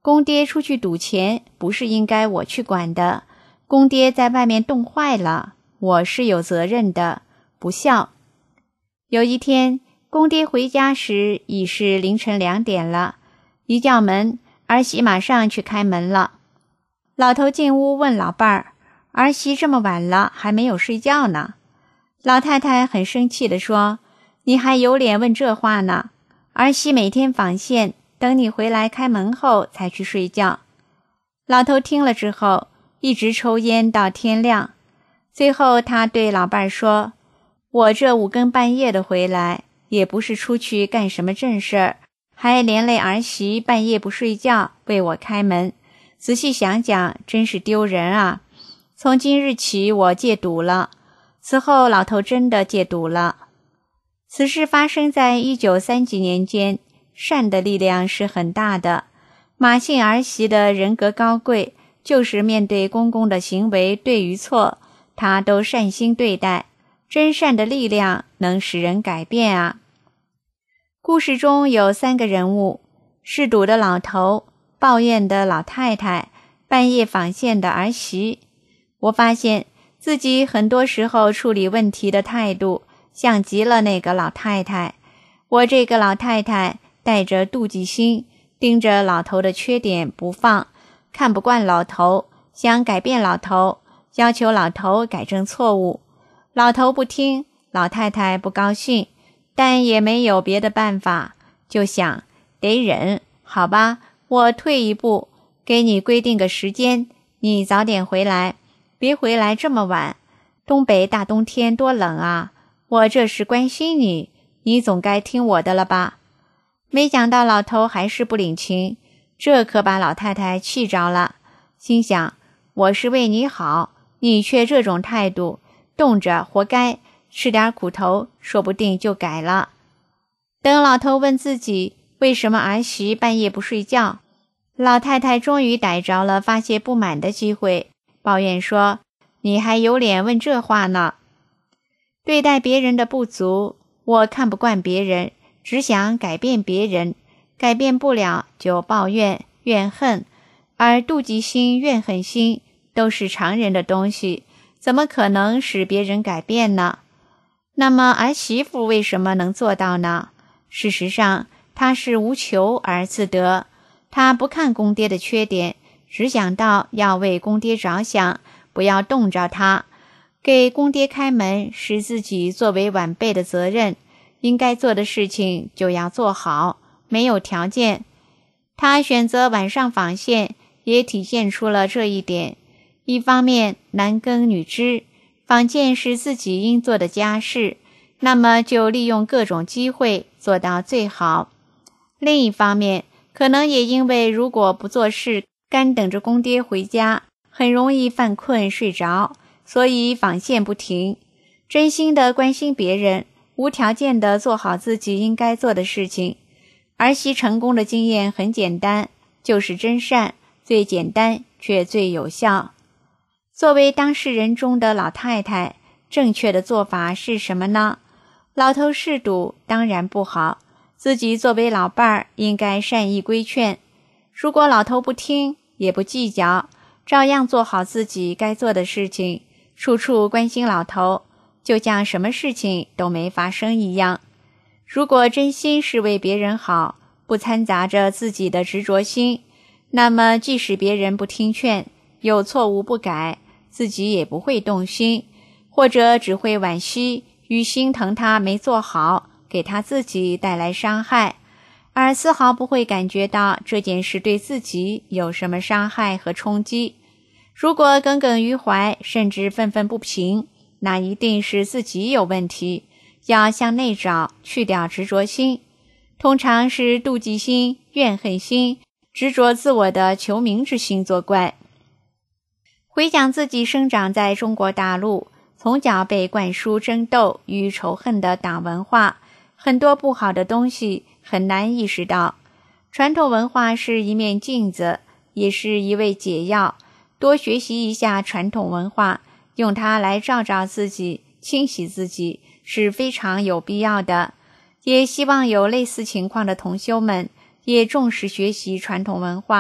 公爹出去赌钱，不是应该我去管的。公爹在外面冻坏了，我是有责任的，不孝。有一天，公爹回家时已是凌晨2点了，一叫门，儿媳马上去开门了。老头进屋问老伴儿，儿媳这么晚了还没有睡觉呢。老太太很生气地说，你还有脸问这话呢？儿媳每天纺线，等你回来开门后才去睡觉。老头听了之后，一直抽烟到天亮。最后他对老伴儿说，我这5更半夜的回来，也不是出去干什么正事儿，还连累儿媳半夜不睡觉为我开门，仔细想想真是丢人啊。从今日起我戒赌了。此后老头真的戒赌了。此事发生在1930几年间，善的力量是很大的。马姓儿媳的人格高贵，就是面对公公的行为对与错，她都善心对待。真善的力量能使人改变啊。故事中有3个人物，嗜赌的老头，抱怨的老太太，半夜纺线的儿媳。我发现自己很多时候处理问题的态度像极了那个老太太。我这个老太太带着妒忌心，盯着老头的缺点不放，看不惯老头，想改变老头，要求老头改正错误。老头不听，老太太不高兴，但也没有别的办法，就想得忍，好吧，我退一步，给你规定个时间，你早点回来，别回来这么晚。东北大冬天多冷啊，我这是关心你，你总该听我的了吧。没想到老头还是不领情，这可把老太太气着了，心想，我是为你好，你却这种态度，冻着活该，吃点苦头说不定就改了。等老头问自己为什么儿媳半夜不睡觉，老太太终于逮着了发泄不满的机会，抱怨说，你还有脸问这话呢？对待别人的不足，我看不惯别人，只想改变别人，改变不了就抱怨怨恨，而妒忌心怨恨心都是常人的东西，怎么可能使别人改变呢？那么儿媳妇为什么能做到呢？事实上她是无求而自得，她不看公爹的缺点，只想到要为公爹着想，不要冻着他。给公爹开门是自己作为晚辈的责任，应该做的事情就要做好，没有条件。他选择晚上纺线，也体现出了这一点。一方面男耕女织，纺线是自己应做的家事，那么就利用各种机会做到最好。另一方面，可能也因为如果不做事，干等着公爹回家，很容易犯困睡着，所以纺线不停。真心的关心别人，无条件的做好自己应该做的事情。儿媳成功的经验很简单，就是真善，最简单却最有效。作为当事人中的老太太，正确的做法是什么呢？老头嗜赌当然不好，自己作为老伴儿应该善意规劝。如果老头不听，也不计较，照样做好自己该做的事情，处处关心老头，就像什么事情都没发生一样。如果真心是为别人好，不掺杂着自己的执着心，那么即使别人不听劝，有错误不改，自己也不会动心，或者只会惋惜与心疼他没做好，给他自己带来伤害，而丝毫不会感觉到这件事对自己有什么伤害和冲击。如果耿耿于怀，甚至愤愤不平，那一定是自己有问题，要向内找，去掉执着心。通常是妒忌心、怨恨心、执着自我的求名之心作怪。回想自己生长在中国大陆，从小被灌输争斗与仇恨的党文化，很多不好的东西很难意识到。传统文化是一面镜子，也是一味解药，多学习一下传统文化，用它来照照自己，清洗自己，是非常有必要的。也希望有类似情况的同修们也重视学习传统文化，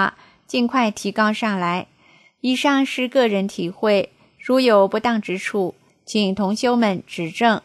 尽快提高上来。以上是个人体会，如有不当之处，请同修们指正。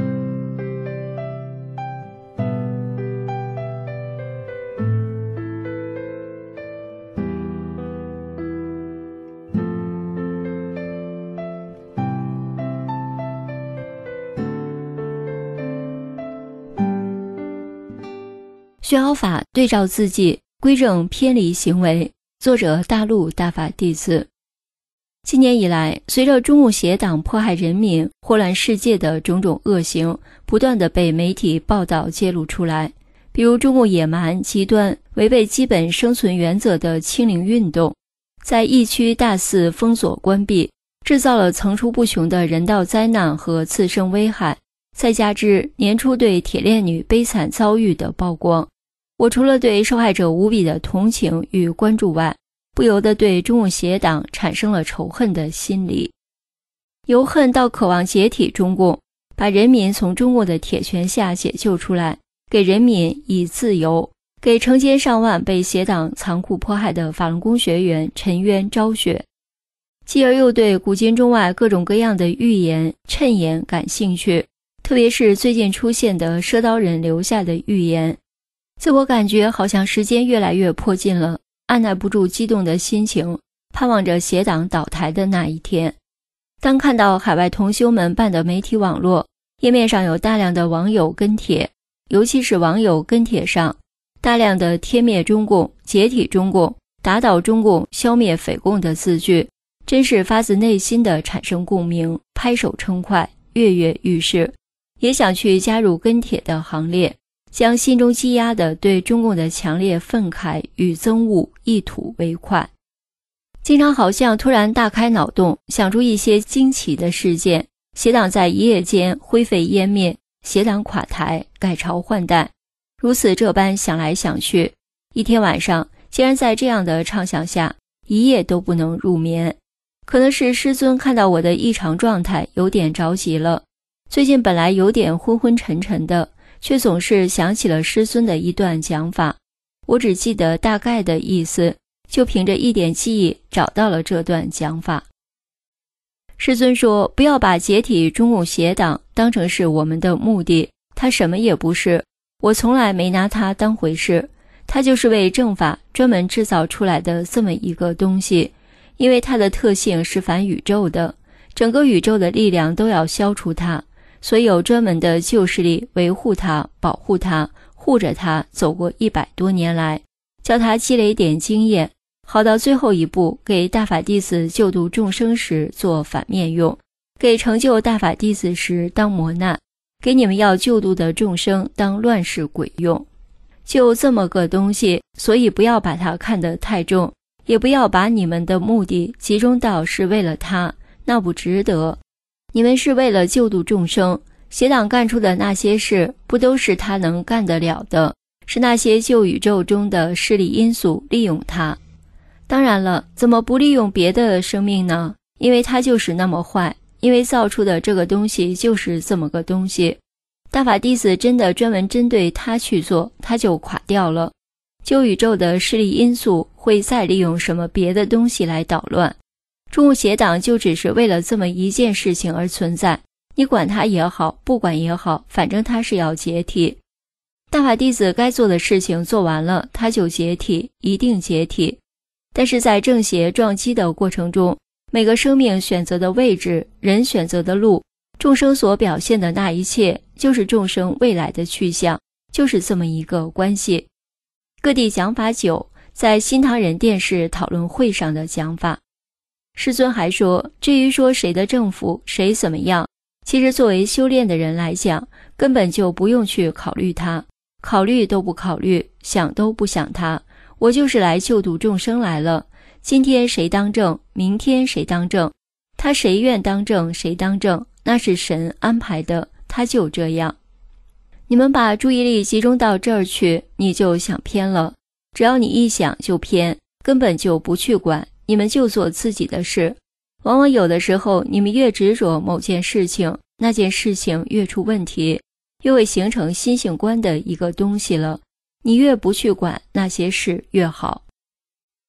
学好法，对照自己，规正偏离行为。作者大陆大法弟子。今年以来，随着中共邪党迫害人民、祸乱世界的种种恶行不断地被媒体报道揭露出来，比如中共野蛮、极端、违背基本生存原则的清零运动，在疫区大肆封锁关闭，制造了层出不穷的人道灾难和次生危害，再加之年初对铁链女悲惨遭遇的曝光，我除了对受害者无比的同情与关注外，不由得对中共邪党产生了仇恨的心理。由恨到渴望解体中共，把人民从中共的铁拳下解救出来，给人民以自由，给成千上万被邪党残酷迫害的法轮功学员沉冤昭雪。继而又对古今中外各种各样的预言、谶言感兴趣，特别是最近出现的赊刀人留下的预言。自我感觉好像时间越来越迫近了，按捺不住激动的心情，盼望着邪党倒台的那一天。当看到海外同修们办的媒体网络页面上有大量的网友跟帖，尤其是网友跟帖上大量的天灭中共、解体中共、打倒中共、消灭匪共的字句，真是发自内心的产生共鸣，拍手称快，跃跃欲试，也想去加入跟帖的行列，将心中积压的对中共的强烈愤慨与憎恶一吐为快。经常好像突然大开脑洞，想出一些惊奇的事件，邪党在一夜间灰飞烟灭，邪党垮台，改朝换代，如此这般想来想去，一天晚上竟然在这样的畅想下一夜都不能入眠。可能是师尊看到我的异常状态有点着急了，最近本来有点昏昏沉沉的，却总是想起了师尊的一段讲法，我只记得大概的意思，就凭着一点记忆找到了这段讲法。师尊说，不要把解体中共邪党当成是我们的目的，它什么也不是，我从来没拿它当回事，它就是为正法专门制造出来的这么一个东西，因为它的特性是反宇宙的，整个宇宙的力量都要消除它，所以有专门的救世力维护它、保护它、护着它，走过100多年来，叫它积累点经验，好到最后一步给大法弟子救度众生时做反面用，给成就大法弟子时当磨难，给你们要救度的众生当乱世鬼用。就这么个东西，所以不要把它看得太重，也不要把你们的目的集中到是为了它，那不值得。你们是为了救度众生，邪党干出的那些事不都是他能干得了的，是那些旧宇宙中的势力因素利用他。当然了，怎么不利用别的生命呢？因为他就是那么坏，因为造出的这个东西就是这么个东西。大法弟子真的专门针对他去做，他就垮掉了。旧宇宙的势力因素会再利用什么别的东西来捣乱？中共邪党就只是为了这么一件事情而存在，你管它也好，不管也好，反正它是要解体。大法弟子该做的事情做完了，它就解体，一定解体。但是在正邪撞击的过程中，每个生命选择的位置，人选择的路，众生所表现的那一切，就是众生未来的去向，就是这么一个关系。各地讲法9，在新唐人电视讨论会上的讲法。师尊还说，至于说谁的政府谁怎么样，其实作为修炼的人来讲，根本就不用去考虑它，考虑都不考虑，想都不想它。我就是来救度众生来了，今天谁当政，明天谁当政，他谁愿当政谁当政，那是神安排的，他就这样。你们把注意力集中到这儿去，你就想偏了，只要你一想就偏，根本就不去管，你们就做自己的事。往往有的时候，你们越执着某件事情，那件事情越出问题，越会形成心性观的一个东西了。你越不去管那些事越好。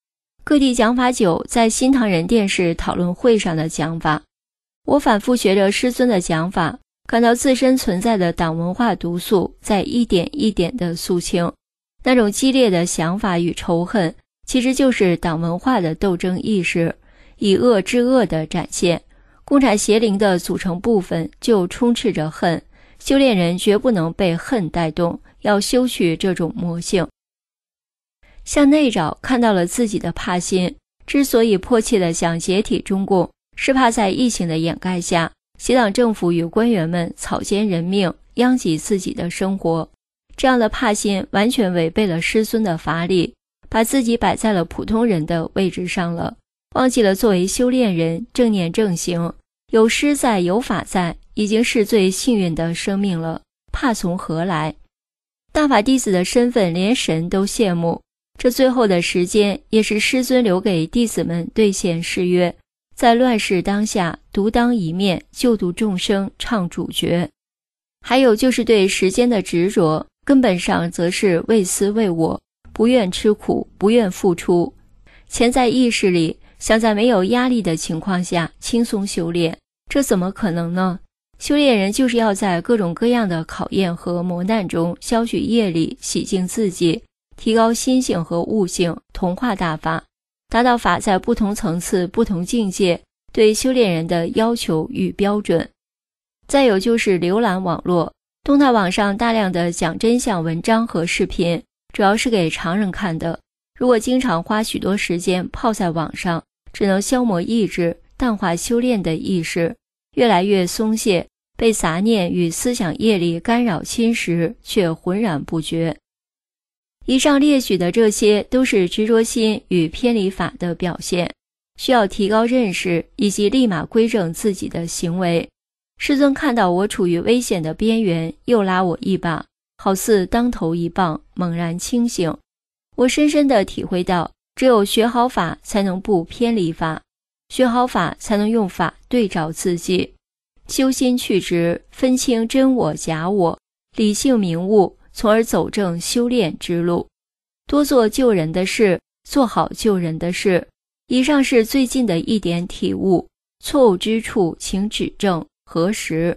各地讲法九在新唐人电视讨论会上的讲法。我反复学着师尊的讲法，感到自身存在的党文化毒素在一点一点地肃清。那种激烈的想法与仇恨，其实就是党文化的斗争意识，以恶制恶的展现。共产邪灵的组成部分就充斥着恨，修炼人绝不能被恨带动，要修去这种魔性。向内找看到了自己的怕心，之所以迫切地想解体中共，是怕在疫情的掩盖下，邪党政府与官员们草菅人命，殃及自己的生活。这样的怕心完全违背了师尊的法理，把自己摆在了普通人的位置上了，忘记了作为修炼人正念正行，有师在有法在，已经是最幸运的生命了，怕从何来？大法弟子的身份连神都羡慕，这最后的时间也是师尊留给弟子们兑现誓约，在乱世当下独当一面，救度众生，唱主角。还有就是对时间的执着，根本上则是为私为我，不愿吃苦，不愿付出。潜在意识里想在没有压力的情况下轻松修炼，这怎么可能呢？修炼人就是要在各种各样的考验和磨难中消去业力，洗净自己，提高心性和悟性，同化大法，达到法在不同层次不同境界对修炼人的要求与标准。再有就是浏览网络，动态网上大量的讲真相文章和视频，主要是给常人看的。如果经常花许多时间泡在网上，只能消磨意志，淡化修炼的意识，越来越松懈，被杂念与思想业力干扰侵蚀，却浑然不觉。以上列举的这些都是执着心与偏离法的表现，需要提高认识以及立马归正自己的行为。师尊看到我处于危险的边缘，又拉我一把，好似当头一棒，猛然清醒。我深深地体会到，只有学好法才能不偏离法，学好法才能用法对照自己，修心去执，分清真我假我，理性明悟，从而走正修炼之路。多做救人的事，做好救人的事。以上是最近的一点体悟，错误之处请指正核实。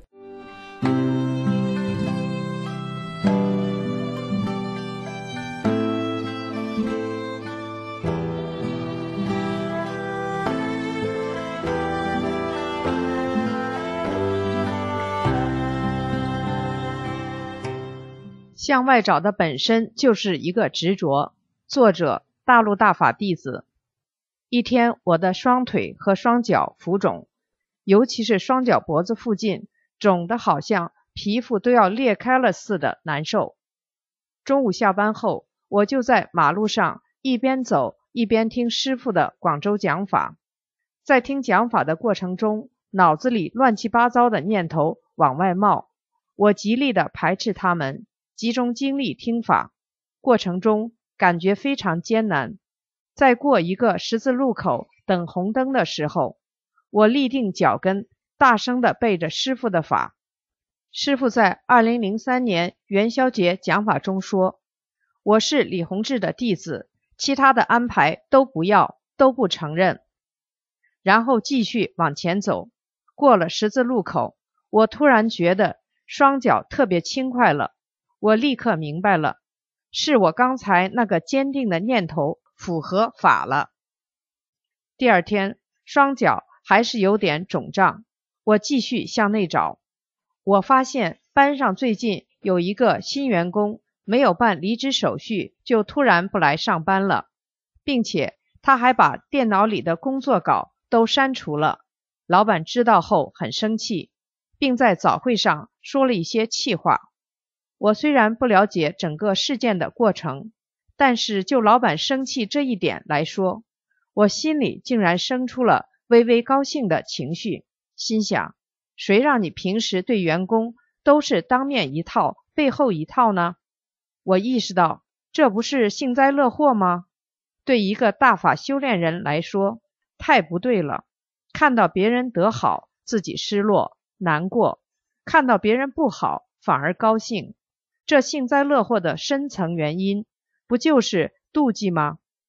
向外找的本身就是一个执着。作者：大陆大法弟子。一天，我的双腿和双脚浮肿，尤其是双脚脖子附近，肿得好像皮肤都要裂开了似的难受。中午下班后，我就在马路上一边走一边听师父的广州讲法。在听讲法的过程中，脑子里乱七八糟的念头往外冒，我极力地排斥它们，集中精力听法，过程中感觉非常艰难。在过一个十字路口等红灯的时候，我立定脚跟，大声地背着师父的法。师父在2003年元宵节讲法中说，我是李洪志的弟子，其他的安排都不要，都不承认。然后继续往前走，过了十字路口，我突然觉得双脚特别轻快了，我立刻明白了，是我刚才那个坚定的念头符合法了。第二天，双脚还是有点肿胀，我继续向内找。我发现班上最近有一个新员工没有办离职手续就突然不来上班了，并且他还把电脑里的工作稿都删除了。老板知道后很生气，并在早会上说了一些气话。我虽然不了解整个事件的过程，但是就老板生气这一点来说，我心里竟然生出了微微高兴的情绪，心想，谁让你平时对员工都是当面一套背后一套呢？我意识到这不是幸灾乐祸吗？对一个大法修炼人来说太不对了，看到别人得好自己失落难过，看到别人不好反而高兴，这幸灾乐祸的深层原因不就是妒忌吗？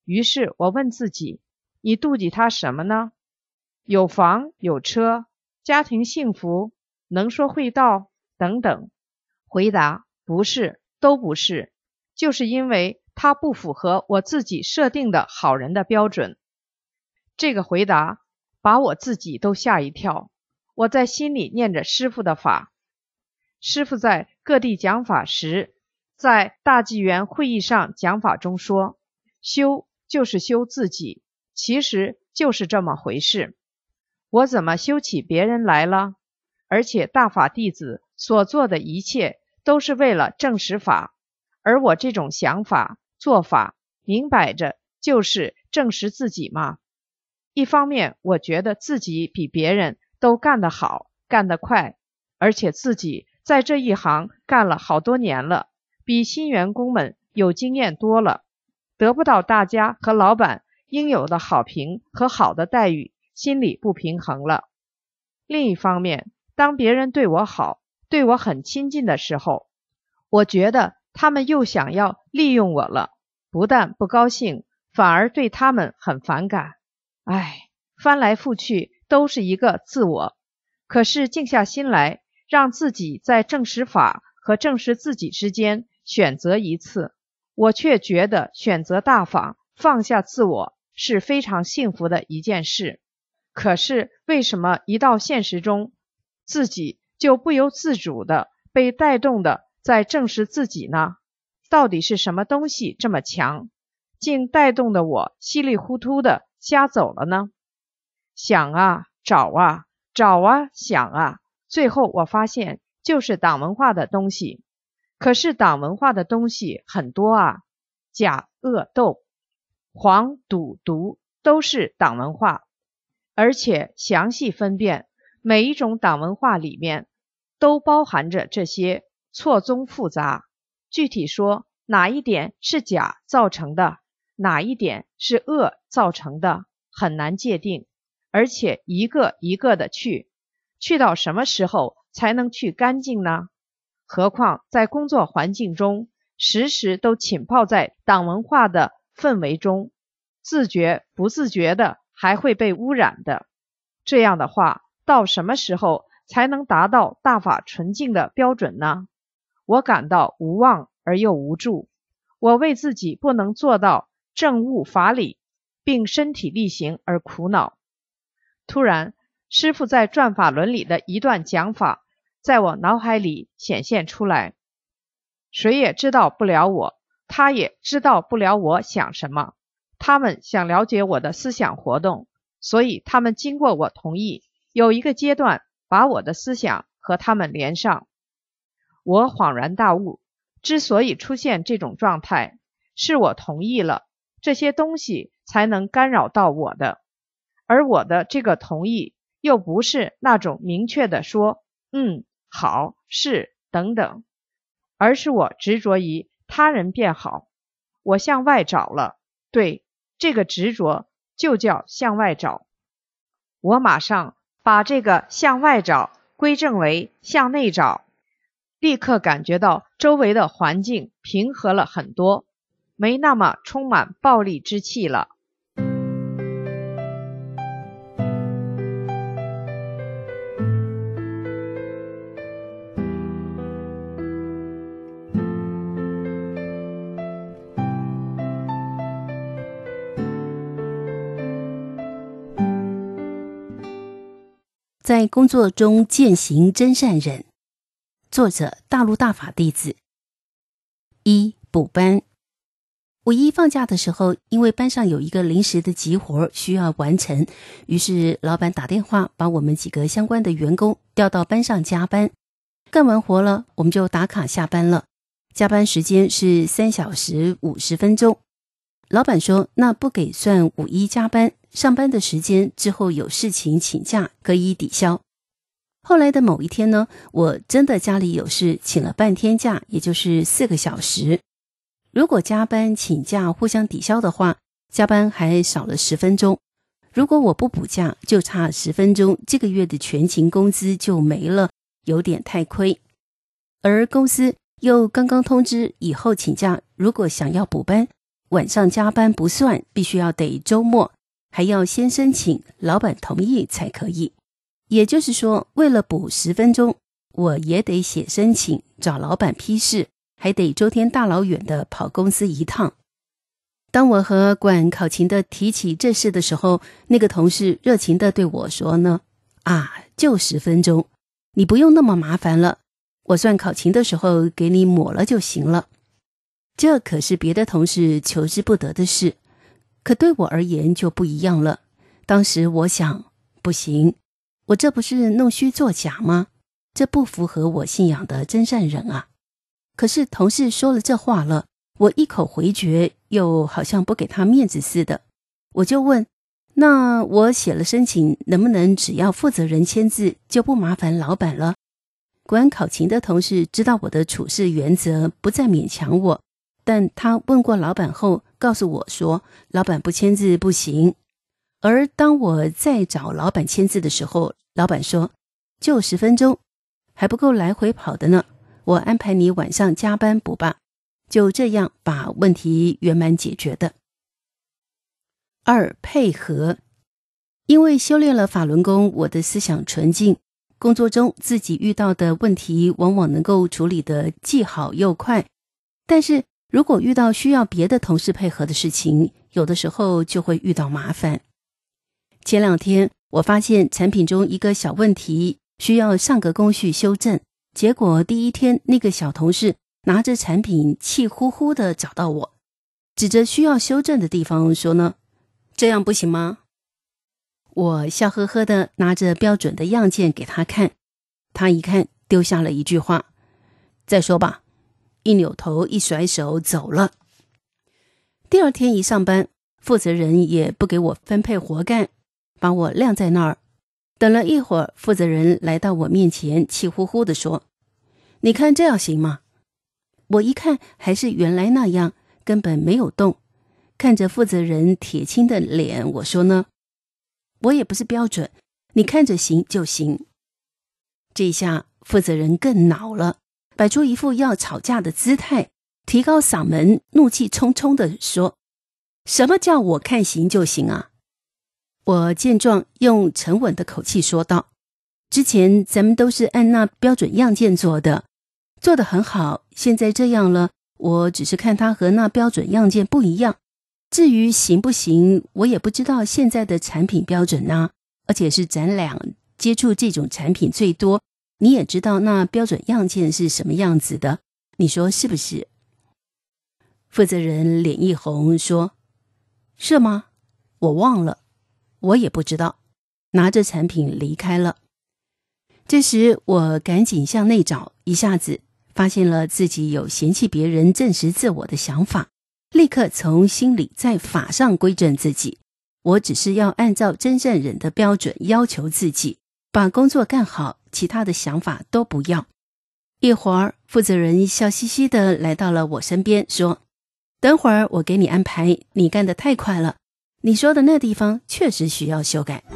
于是我问自己，你妒忌他什么呢？有房有车，家庭幸福，能说会道等等。回答不是，都不是，就是因为他不符合我自己设定的好人的标准。这个回答把我自己都吓一跳。我在心里念着师父的法。师父在各地讲法时，在大纪元会议上讲法中说，修就是修自己，其实就是这么回事。我怎么修起别人来了？而且大法弟子所做的一切都是为了证实法，而我这种想法做法明摆着就是证实自己嘛。一方面我觉得自己比别人都干得好，干得快，而且自己在这一行干了好多年了，比新员工们有经验多了，得不到大家和老板应有的好评和好的待遇，心里不平衡了。另一方面，当别人对我好，对我很亲近的时候，我觉得他们又想要利用我了，不但不高兴，反而对他们很反感。翻来覆去都是一个自我。可是静下心来，让自己在证实法和证实自己之间选择一次，我却觉得选择大法，放下自我是非常幸福的一件事。可是为什么一到现实中，自己就不由自主的被带动的在证实自己呢？到底是什么东西这么强，竟带动的我稀里糊涂的瞎走了呢？想啊，找啊，找啊，想啊，最后我发现就是党文化的东西。可是党文化的东西很多啊，假恶斗、黄赌毒都是党文化，而且详细分辨，每一种党文化里面都包含着这些，错综复杂。具体说，哪一点是假造成的，哪一点是恶造成的，很难界定，而且一个一个的去到什么时候才能去干净呢？何况在工作环境中，时时都浸泡在党文化的氛围中，自觉不自觉的还会被污染的。这样的话，到什么时候才能达到大法纯净的标准呢？我感到无望而又无助，我为自己不能做到正悟法理并身体力行而苦恼。突然，师父在转法轮里的一段讲法在我脑海里显现出来。谁也知道不了我，他也知道不了我想什么。他们想了解我的思想活动，所以他们经过我同意，有一个阶段把我的思想和他们连上。我恍然大悟，之所以出现这种状态，是我同意了，这些东西才能干扰到我的。而我的这个同意又不是那种明确的说好是等等，而是我执着于他人变好，我向外找了。对，这个执着就叫向外找。我马上把这个向外找归正为向内找，立刻感觉到周围的环境平和了很多，没那么充满暴力之气了。 在工作中践行真善忍。作者大陆大法弟子。一、补班。五一放假的时候，因为班上有一个临时的急活需要完成，于是老板打电话把我们几个相关的员工调到班上加班。干完活了，我们就打卡下班了。加班时间是3小时50分钟。老板说，那不给算五一加班，上班的时间之后有事情请假可以抵消。后来的某一天呢，我真的家里有事请了半天假，也就是4个小时。如果加班请假互相抵消的话，加班还少了10分钟。如果我不补假，就差10分钟，这个月的全勤工资就没了，有点太亏。而公司又刚刚通知以后请假，如果想要补班， 晚上加班不算，必须要得周末，还要先申请，老板同意才可以。也就是说，为了补10分钟，我也得写申请，找老板批示，还得周天大老远的跑公司一趟。当我和管考勤的提起这事的时候，那个同事热情地对我说呢，就10分钟，你不用那么麻烦了，我算考勤的时候给你抹了就行了。这可是别的同事求之不得的事，可对我而言就不一样了。当时我想，不行，我这不是弄虚作假吗？这不符合我信仰的真善忍啊。可是同事说了这话了，我一口回绝，又好像不给他面子似的。我就问，那我写了申请，能不能只要负责人签字，就不麻烦老板了？管考勤的同事知道我的处事原则，不再勉强我，但他问过老板后，告诉我说，老板不签字不行。而当我再找老板签字的时候，老板说，就10分钟，还不够来回跑的呢，我安排你晚上加班补吧。就这样把问题圆满解决的。2. 配合。因为修炼了法轮功，我的思想纯净，工作中自己遇到的问题往往能够处理得既好又快，但是如果遇到需要别的同事配合的事情，有的时候就会遇到麻烦。前2天我发现产品中一个小问题需要上个工序修正，结果第1天那个小同事拿着产品气呼呼地找到我，指着需要修正的地方说呢，这样不行吗？我笑呵呵地拿着标准的样件给他看，他一看丢下了一句话，再说吧，一扭头一甩手走了。第2天一上班，负责人也不给我分配活干，把我晾在那儿。等了一会儿，负责人来到我面前，气呼呼地说，你看这样行吗？我一看还是原来那样，根本没有动。看着负责人铁青的脸，我说呢，我也不是标准，你看着行就行。这下负责人更恼了，摆出一副要吵架的姿态，提高嗓门，怒气冲冲地说，什么叫我看行就行啊？我见状，用沉稳的口气说道，之前咱们都是按那标准样件做的，做得很好，现在这样了，我只是看它和那标准样件不一样。至于行不行，我也不知道现在的产品标准啊，而且是咱俩接触这种产品最多，你也知道那标准样件是什么样子的，你说是不是？负责人脸一红说，是吗？我忘了，我也不知道，拿着产品离开了。这时我赶紧向内找，一下子发现了自己有嫌弃别人证实自我的想法，立刻从心里在法上归正自己，我只是要按照真善忍的标准要求自己，把工作干好，其他的想法都不要。一会儿负责人笑嘻嘻地来到了我身边，说，等会儿我给你安排，你干得太快了，你说的那地方确实需要修改。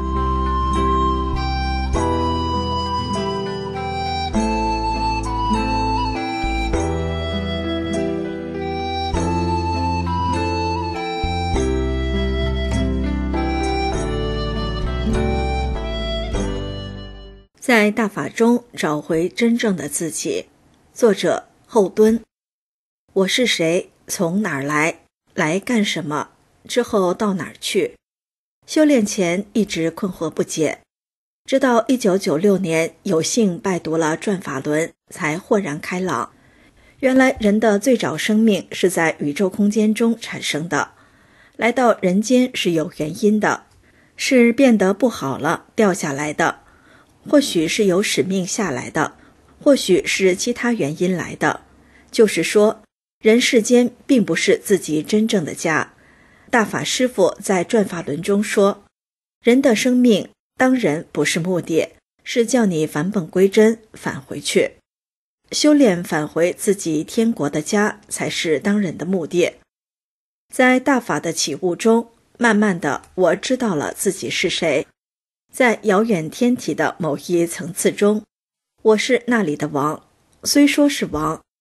在大法中找回真正的自己。作者后敦。我是谁？从哪儿来？来干什么？之后到哪儿去？修炼前一直困惑不解，直到1996年有幸拜读了《转法轮》，才豁然开朗。原来人的最早生命是在宇宙空间中产生的，来到人间是有原因的，是变得不好了掉下来的，或许是有使命下来的，或许是其他原因来的。就是说，人世间并不是自己真正的家。大法师父在《转法轮》中说，人的生命当然不是目的，是叫你返本归真，返回去。修炼返回自己天国的家，才是当人的目的。在大法的起悟中，慢慢的我知道了自己是谁。在遥远天体的某一层次中，我是那里的王。虽说是王，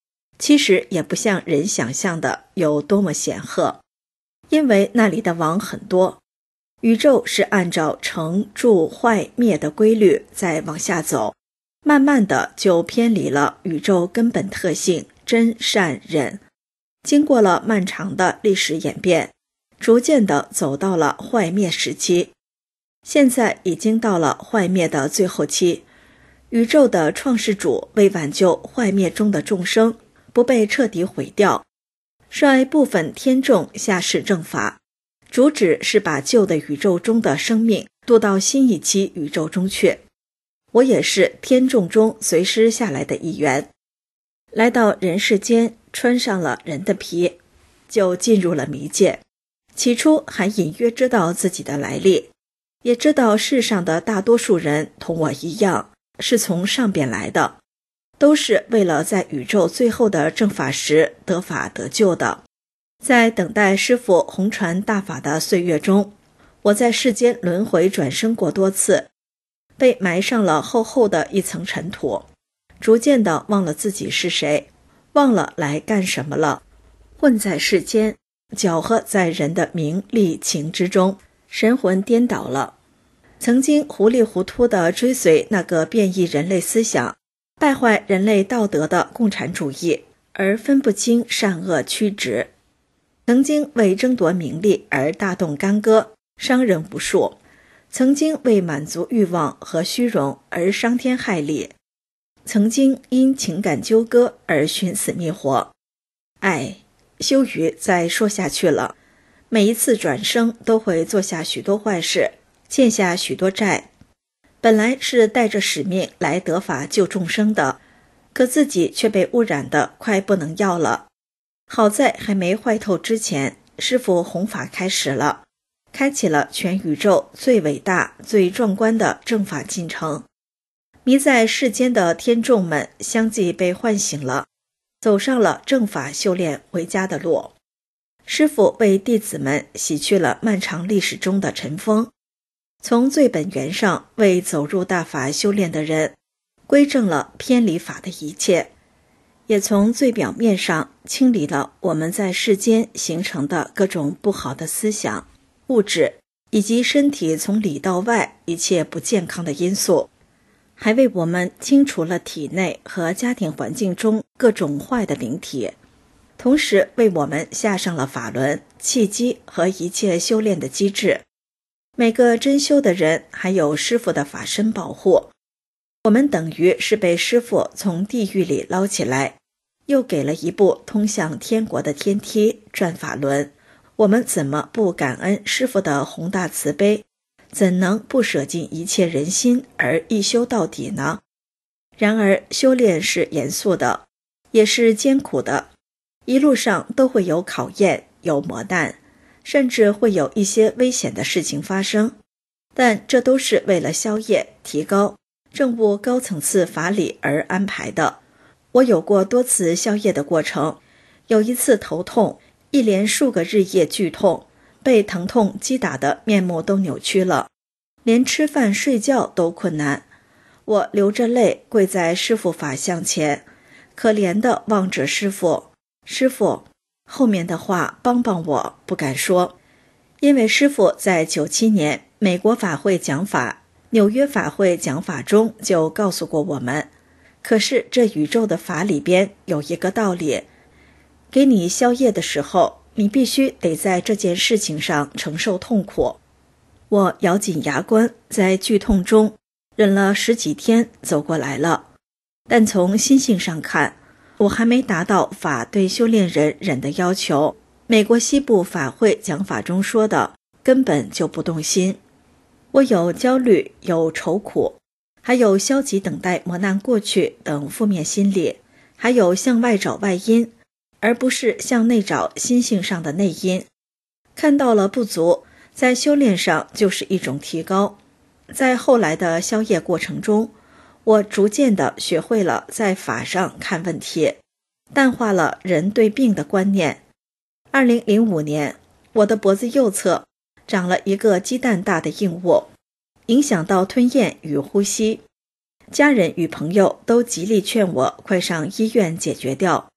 其实也不像人想象的有多么显赫，因为那里的网很多。宇宙是按照成、住、坏、灭的规律在往下走，慢慢的就偏离了宇宙根本特性真善忍，经过了漫长的历史演变，逐渐的走到了坏灭时期。现在已经到了坏灭的最后期，宇宙的创世主为挽救坏灭中的众生不被彻底毁掉，率部分天众下世正法，主旨是把旧的宇宙中的生命渡到新一期宇宙中去。我也是天众中随师下来的一员，来到人世间，穿上了人的皮，就进入了迷界。起初还隐约知道自己的来历，也知道世上的大多数人同我一样是从上边来的，都是为了在宇宙最后的正法时得法得救的。在等待师父弘传大法的岁月中，我在世间轮回转生过多次，被埋上了厚厚的一层尘土，逐渐地忘了自己是谁，忘了来干什么了，混在世间，搅和在人的名利情之中，神魂颠倒了。曾经糊里糊涂地追随那个变异人类思想、败坏人类道德的共产主义，而分不清善恶曲直。曾经为争夺名利而大动干戈，伤人无数；曾经为满足欲望和虚荣而伤天害理；曾经因情感纠葛而寻死觅活。羞于再说下去了。每一次转生都会做下许多坏事，欠下许多债。本来是带着使命来得法救众生的，可自己却被污染得快不能要了。好在还没坏透之前，师父弘法开始了，开启了全宇宙最伟大最壮观的正法进程。迷在世间的天众们相继被唤醒了，走上了正法修炼回家的路。师父为弟子们洗去了漫长历史中的尘封，从最本源上为走入大法修炼的人归正了偏离法的一切，也从最表面上清理了我们在世间形成的各种不好的思想、物质以及身体从里到外一切不健康的因素，还为我们清除了体内和家庭环境中各种坏的灵体，同时为我们下上了法轮、契机和一切修炼的机制。每个真修的人还有师父的法身保护，我们等于是被师父从地狱里捞起来，又给了一部通向天国的天梯转法轮。我们怎么不感恩师父的宏大慈悲，怎能不舍尽一切人心而一修到底呢？然而修炼是严肃的，也是艰苦的，一路上都会有考验，有磨难，甚至会有一些危险的事情发生，但这都是为了消业、提高、证悟高层次法理而安排的。我有过多次消业的过程，有一次头痛，一连数个日夜剧痛，被疼痛击打的面目都扭曲了，连吃饭睡觉都困难。我流着泪跪在师父法像前，可怜地望着师父，师父，后面的话帮帮我，不敢说。因为师父在97年美国法会讲法、纽约法会讲法中就告诉过我们，可是这宇宙的法里边有一个道理，给你消业的时候，你必须得在这件事情上承受痛苦。我咬紧牙关，在剧痛中忍了10几天走过来了，但从心性上看，我还没达到法对修炼人忍的要求。美国西部法会讲法中说的根本就不动心。我有焦虑，有愁苦，还有消极等待磨难过去等负面心理，还有向外找外因，而不是向内找心性上的内因。看到了不足，在修炼上就是一种提高。在后来的消业过程中，我逐渐地学会了在法上看问题，淡化了人对病的观念。2005年，我的脖子右侧长了一个鸡蛋大的硬物，影响到吞咽与呼吸。家人与朋友都极力劝我快上医院解决掉，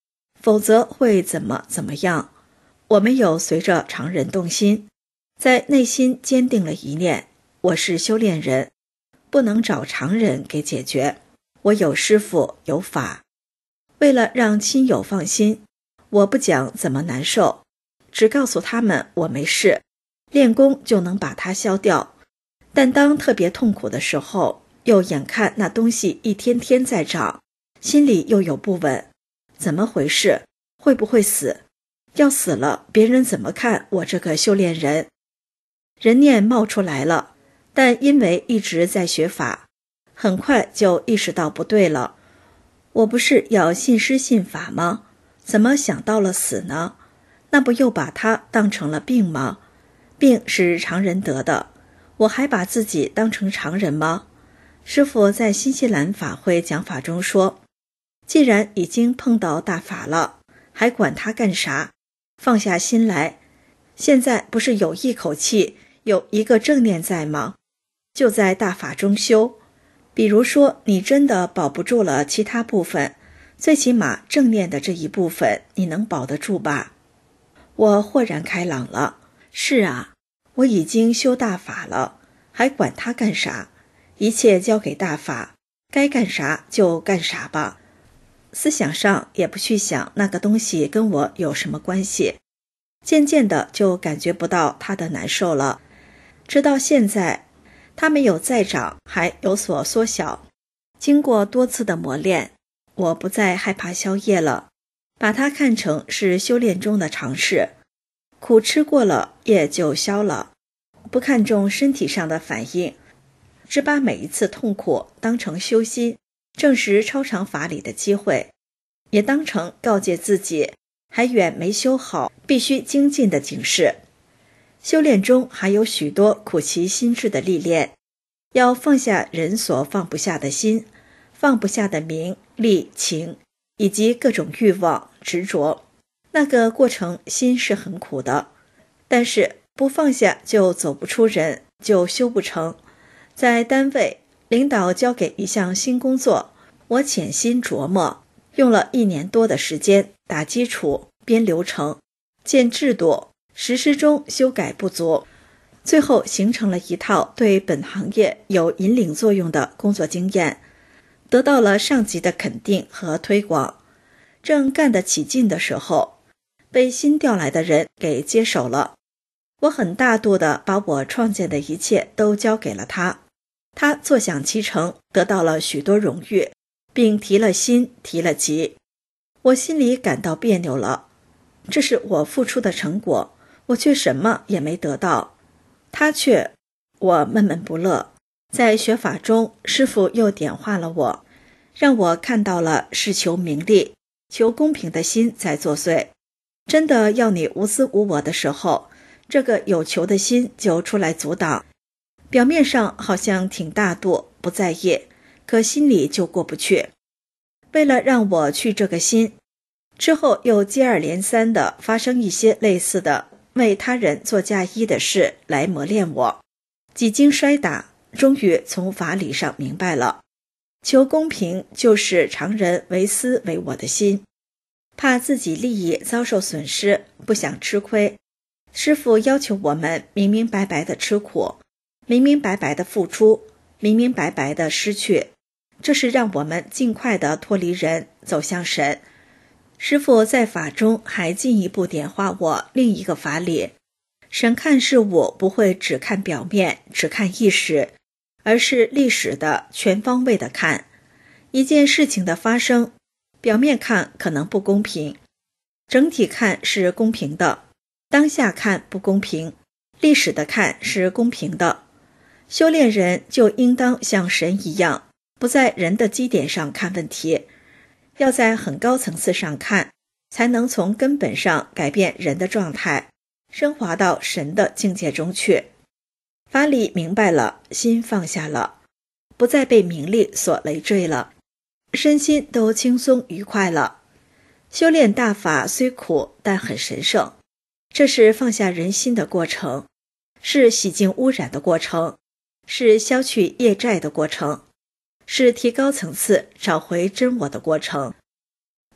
否则会怎么样。我没有随着常人动心，在内心坚定了一念，我是修炼人，不能找常人给解决，我有师父有法。为了让亲友放心，我不讲怎么难受，只告诉他们我没事，练功就能把它消掉。但当特别痛苦的时候，又眼看那东西一天天在长，心里又有不稳，怎么回事？会不会死？要死了，别人怎么看我这个修炼人？人念冒出来了，但因为一直在学法，很快就意识到不对了。我不是要信师信法吗？怎么想到了死呢？那不又把它当成了病吗？病是常人得的，我还把自己当成常人吗？师父在新西兰法会讲法中说，既然已经碰到大法了，还管它干啥？放下心来，现在不是有一口气，有一个正念在吗？就在大法中修。比如说你真的保不住了其他部分，最起码正念的这一部分你能保得住吧？我豁然开朗了。是啊，我已经修大法了，还管它干啥？一切交给大法，该干啥就干啥吧。思想上也不去想那个东西跟我有什么关系，渐渐的就感觉不到它的难受了。直到现在，它没有再长，还有所缩小。经过多次的磨练，我不再害怕宵夜了，把它看成是修炼中的常事。苦吃过了，夜就消了，不看重身体上的反应，只把每一次痛苦当成修心证实超常法理的机会，也当成告诫自己还远没修好，必须精进的警示。修炼中还有许多苦其心志的历练，要放下人所放不下的心，放不下的名利情，以及各种欲望执着。那个过程心是很苦的，但是不放下就走不出人，就修不成。在单位，领导交给一项新工作，我潜心琢磨，用了1年多的时间打基础、编流程、建制度，实施中修改不足，最后形成了一套对本行业有引领作用的工作经验，得到了上级的肯定和推广。正干得起劲的时候，被新调来的人给接手了。我很大度地把我创建的一切都交给了他，他坐享其成，得到了许多荣誉，并提了薪，提了级。我心里感到别扭了，这是我付出的成果，我却什么也没得到，他却……我闷闷不乐。在学法中，师父又点化了我，让我看到了是求名利、求公平的心在作祟。真的要你无私无我的时候，这个有求的心就出来阻挡。表面上好像挺大度，不在意，可心里就过不去。为了让我去这个心，之后又接二连三地发生一些类似的为他人做嫁衣的事来磨练我。几经摔打，终于从法理上明白了，求公平就是常人为私为我的心，怕自己利益遭受损失，不想吃亏。师父要求我们明明白白的吃苦，明明白白的付出，明明白白的失去，这是让我们尽快的脱离人，走向神。师父在法中还进一步点化我另一个法理，审看事物不会只看表面，只看意识，而是历史的全方位的看。一件事情的发生，表面看可能不公平，整体看是公平的，当下看不公平，历史的看是公平的。修炼人就应当像神一样，不在人的基点上看问题，要在很高层次上看，才能从根本上改变人的状态，升华到神的境界中去。法理明白了，心放下了，不再被名利所累赘了，身心都轻松愉快了。修炼大法虽苦，但很神圣，这是放下人心的过程，是洗净污染的过程，是消去业债的过程，是提高层次找回真我的过程。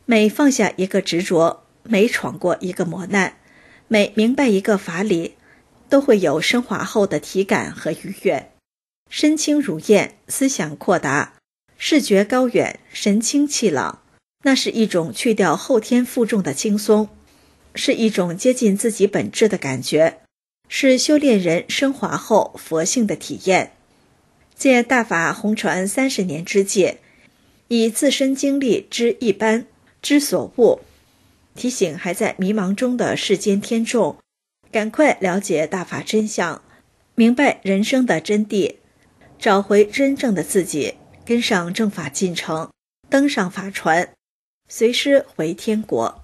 每放下一个执着，每闯过一个磨难，每明白一个法理，都会有升华后的体感和愉悦。身轻如燕，思想阔达，视觉高远，神清气朗，那是一种去掉后天负重的轻松，是一种接近自己本质的感觉，是修炼人升华后佛性的体验。借大法红传30年之戒，以自身经历知一般，知所悟，提醒还在迷茫中的世间天众，赶快了解大法真相，明白人生的真谛，找回真正的自己，跟上正法进程，登上法船，随师回天国。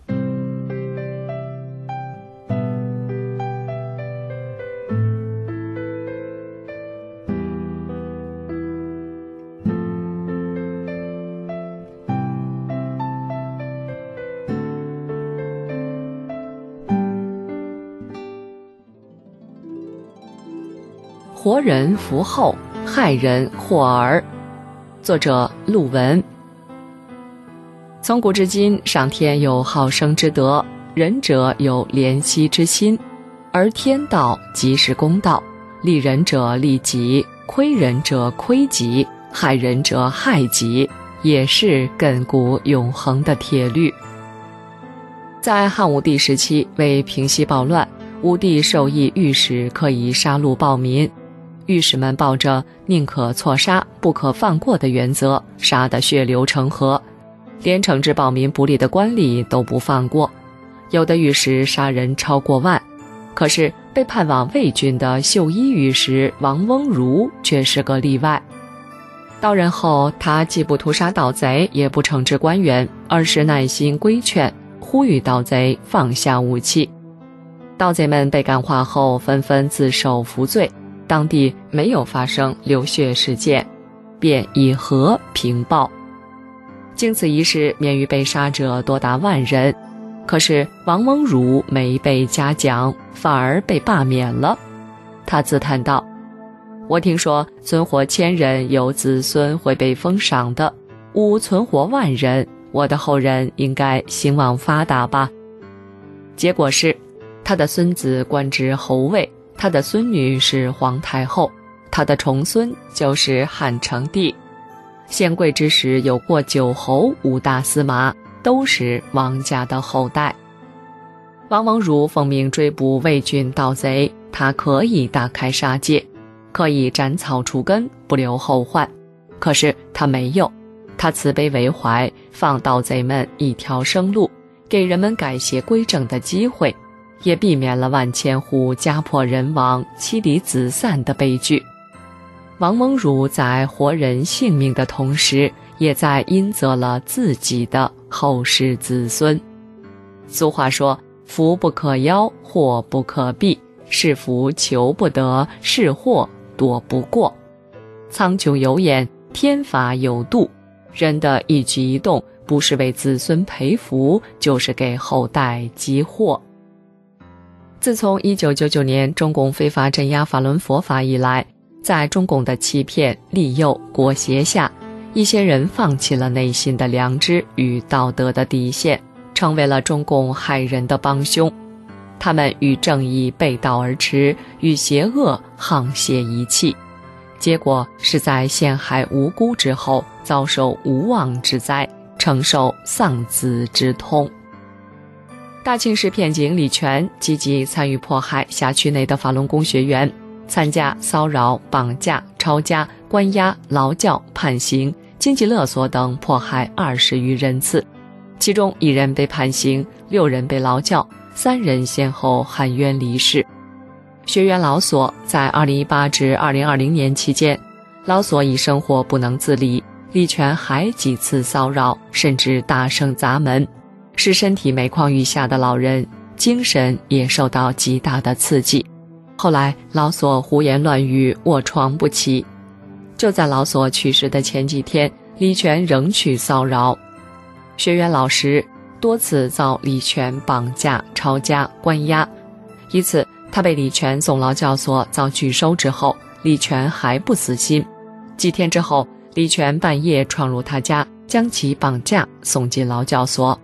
活人福后，害人祸耳。作者陆文。从古至今，上天有好生之德，仁者有怜惜之心，而天道即是公道，利人者利己，亏人者亏己，害人者害己，也是亘古永恒的铁律。在汉武帝时期，为平息暴乱，武帝授意御史可以杀戮暴民，御史们抱着宁可错杀不可放过的原则，杀得血流成河，连惩治暴民不利的官吏都不放过。有的御史杀人超过万，可是被派往魏郡的秀一御史王翁儒却是个例外。到任后，他既不屠杀盗贼，也不惩治官员，而是耐心规劝，呼吁盗贼放下武器。盗贼们被感化后，纷纷自首服罪，当地没有发生流血事件，便以和平暴。经此一事，免于被杀者多达万人。可是王翁儒没被嘉奖，反而被罢免了。他自叹道：我听说存活1000人有子孙会被封赏的，吾存活万人，我的后人应该兴旺发达吧。结果是他的孙子官至侯尉，他的孙女是皇太后，他的重孙就是汉成帝。显贵之时有过9侯5大司马，都是王家的后代。王翁儒奉命追捕魏郡盗贼，他可以大开杀戒，可以斩草除根，不留后患。可是他没有，他慈悲为怀，放盗贼们一条生路，给人们改邪归正的机会，也避免了万千户家破人亡、妻离子散的悲剧。王翁儒在活人性命的同时，也在荫泽了自己的后世子孙。俗话说，福不可邀，祸不可避，是福求不得，是祸躲不过。苍穹有眼，天法有度，人的一举一动，不是为子孙培福，就是给后代积祸。自从1999年中共非法镇压法轮佛法以来，在中共的欺骗、利诱、裹挟下，一些人放弃了内心的良知与道德的底线，成为了中共害人的帮凶。他们与正义背道而驰，与邪恶沆瀣一气，结果是在陷害无辜之后，遭受无妄之灾，承受丧子之痛。大庆市片警李全积极参与迫害辖区内的法轮功学员，参加骚扰、绑架、抄家、关押、劳教、判刑、经济勒索等迫害20余人次，其中1人被判刑，6人被劳教，3人先后含冤离世。学员劳索在2018至2020年期间，劳索已生活不能自理，李全还几次骚扰，甚至大声砸门，使身体每况愈下的老人精神也受到极大的刺激。后来劳索胡言乱语，卧床不起。就在劳索去世的前几天，李全仍去骚扰学员老师，多次遭李全绑架、抄家、关押。一次他被李全送劳教所遭拒收之后，李全还不死心。几天之后，李全半夜闯入他家，将其绑架送进劳教所，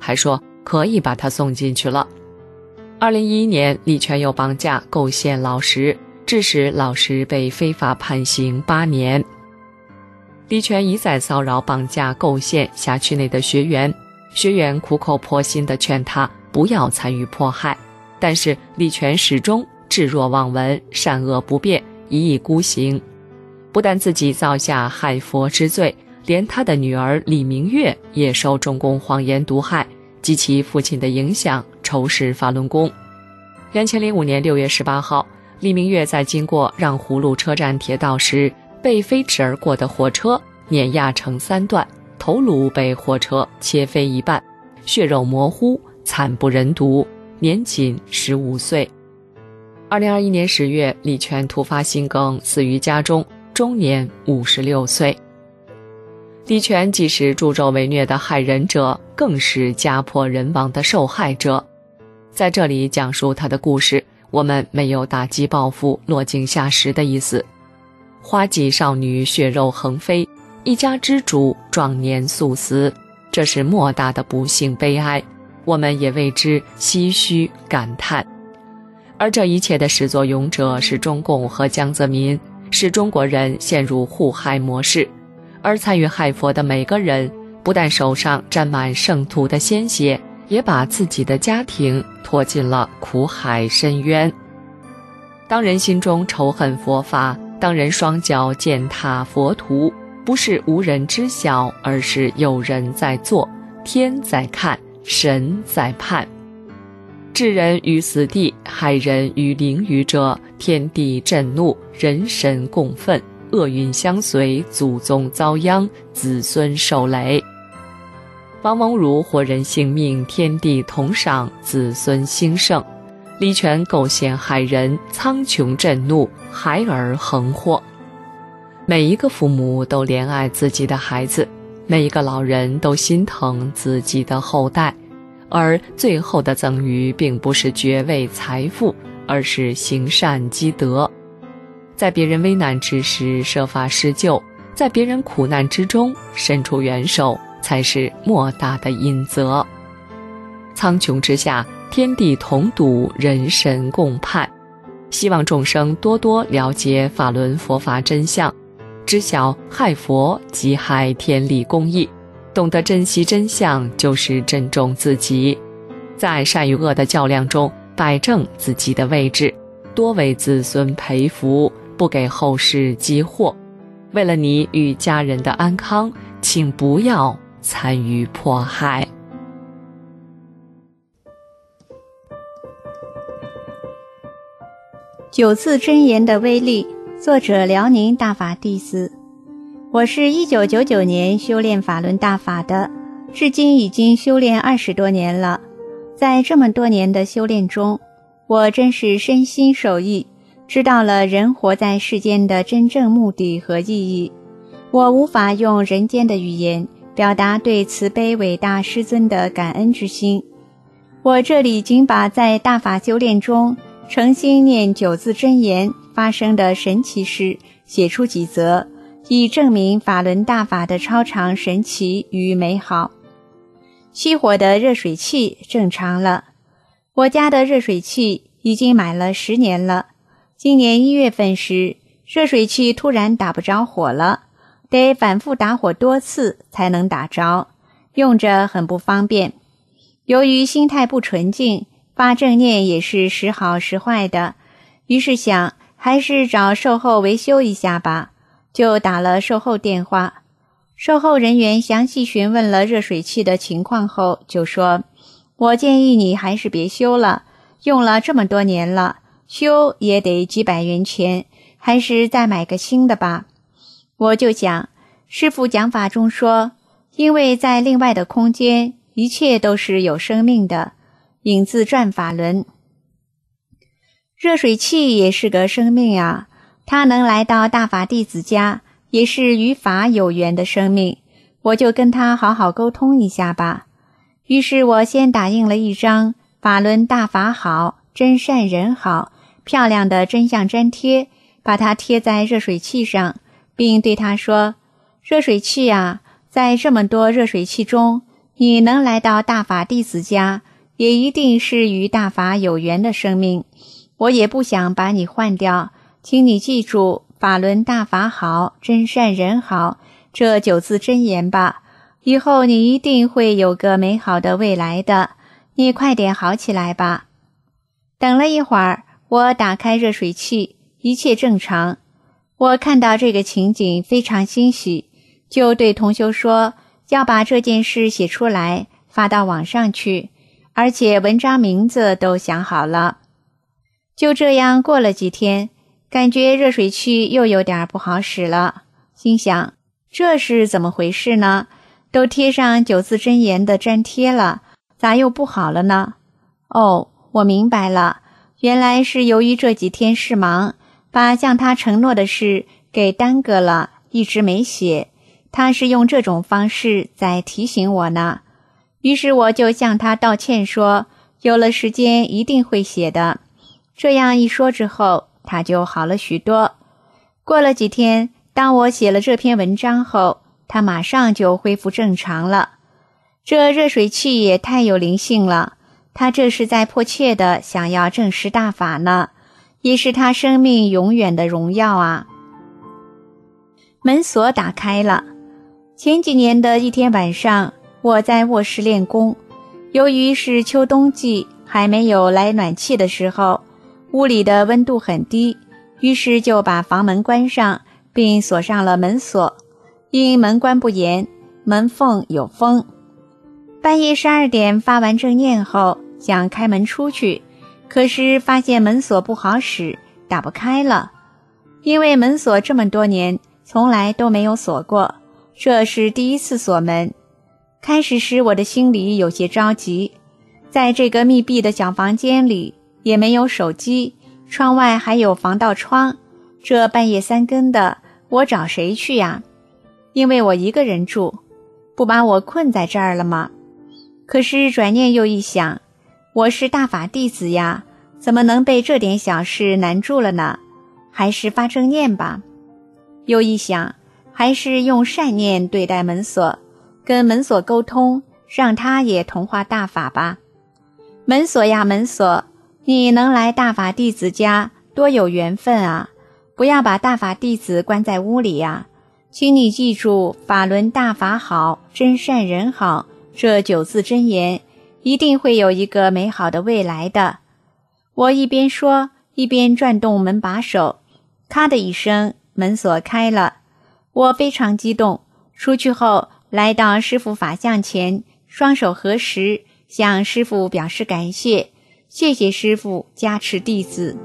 还说可以把他送进去了。2011年，李全又绑架构陷老石，致使老石被非法判刑8年。李全一再骚扰绑架构陷辖区内的学员，学员苦口婆心地劝他不要参与迫害，但是李全始终置若罔闻，善恶不变，一意孤行。不但自己造下害佛之罪，连他的女儿李明月也受中共谎言毒害，及其父亲的影响，仇视法轮功。2005年6月18号，李明月在经过让葫芦车站铁道时，被飞驰而过的火车碾压成3段，头颅被火车切飞一半，血肉模糊，惨不忍睹，年仅15岁。2021年10月，李全突发心梗死于家中，终年56岁。李全既是助纣为虐的害人者，更是家破人亡的受害者。在这里讲述他的故事，我们没有打击报复、落井下石的意思。花季少女血肉横飞，一家之主壮年速死，这是莫大的不幸悲哀，我们也为之唏嘘感叹。而这一切的始作俑者是中共和江泽民，使中国人陷入互害模式。而参与害佛的每个人，不但手上沾满圣徒的鲜血，也把自己的家庭拖进了苦海深渊。当人心中仇恨佛法，当人双脚践踏佛途，不是无人知晓，而是有人在做，天在看，神在判。置人于死地，害人于囹圄者，天地震怒，人神共愤，厄运相随，祖宗遭殃，子孙受累。王蒙儒活人性命，天地同赏，子孙兴盛。李全构陷害人，苍穹震怒，孩儿横祸。每一个父母都怜爱自己的孩子，每一个老人都心疼自己的后代，而最后的赠与并不是爵位财富，而是行善积德。在别人危难之时设法施救，在别人苦难之中伸出援手，才是莫大的阴泽。苍穹之下，天地同睹，人神共判。希望众生多多了解法轮佛法真相，知晓害佛即害天理公义，懂得珍惜真相就是珍重自己，在善与恶的较量中摆正自己的位置，多为子孙培福，不给后世积祸。为了你与家人的安康，请不要参与迫害。 9字真言的威力，作者辽宁大法弟子。我是1999年修炼法轮大法的，至今已经修炼20多年了。在这么多年的修炼中，我真是身心受益，知道了人活在世间的真正目的和意义。我无法用人间的语言表达对慈悲伟大师尊的感恩之心。我这里仅把在大法修炼中诚心念9字真言发生的神奇事写出几则，以证明法轮大法的超常神奇与美好。熄火的热水器正常了，我家的热水器已经买了10年了。今年1月份时，热水器突然打不着火了，得反复打火多次才能打着，用着很不方便。由于心态不纯净，发正念也是时好时坏的，于是想还是找售后维修一下吧，就打了售后电话。售后人员详细询问了热水器的情况后，就说：我建议你还是别修了，用了这么多年了，修也得几百元钱，还是再买个新的吧。我就想，师父讲法中说，因为在另外的空间，一切都是有生命的，引自转法轮。热水器也是个生命啊，它能来到大法弟子家，也是与法有缘的生命，我就跟他好好沟通一下吧。于是我先打印了一张法轮大法好，真善人好漂亮的真相粘贴，把它贴在热水器上，并对他说：热水器啊，在这么多热水器中， 你能来到大法弟子家，也一定是与大法有缘的生命。我也不想把你换掉，请你记住法轮大法好，真善人好，这9字真言吧。以后你一定会有个美好的未来的，你快点好起来吧。等了一会儿，我打开热水器，一切正常。我看到这个情景非常欣喜，就对同修说要把这件事写出来发到网上去，而且文章名字都想好了。就这样过了几天，感觉热水器又有点不好使了，心想这是怎么回事呢？都贴上9字真言的粘贴了，咋又不好了呢？哦，我明白了，原来是由于这几天事忙，把向他承诺的事给耽搁了，一直没写。他是用这种方式在提醒我呢。于是我就向他道歉说，有了时间一定会写的。这样一说之后，他就好了许多。过了几天，当我写了这篇文章后，他马上就恢复正常了。这热水器也太有灵性了，他这是在迫切地想要证实大法呢，也是他生命永远的荣耀啊。门锁打开了。前几年的一天晚上，我在卧室练功，由于是秋冬季，还没有来暖气的时候，屋里的温度很低，于是就把房门关上，并锁上了门锁。因门关不严，门缝有风。半夜12点发完正念后，想开门出去，可是发现门锁不好使，打不开了。因为门锁这么多年从来都没有锁过，这是第一次锁门。开始时我的心里有些着急，在这个密闭的小房间里，也没有手机，窗外还有防盗窗，这半夜3更的，我找谁去呀？因为我一个人住，不把我困在这儿了吗？可是转念又一想，我是大法弟子呀，怎么能被这点小事难住了呢？还是发正念吧。又一想，还是用善念对待门锁，跟门锁沟通，让他也同化大法吧。门锁呀门锁，你能来大法弟子家，多有缘分啊！不要把大法弟子关在屋里呀。请你记住法轮大法好，真善人好，这9字真言，一定会有一个美好的未来的。我一边说，一边转动门把手，咔的一声，门锁开了。我非常激动，出去后来到师父法像前，双手合十，向师父表示感谢，谢谢师父加持弟子。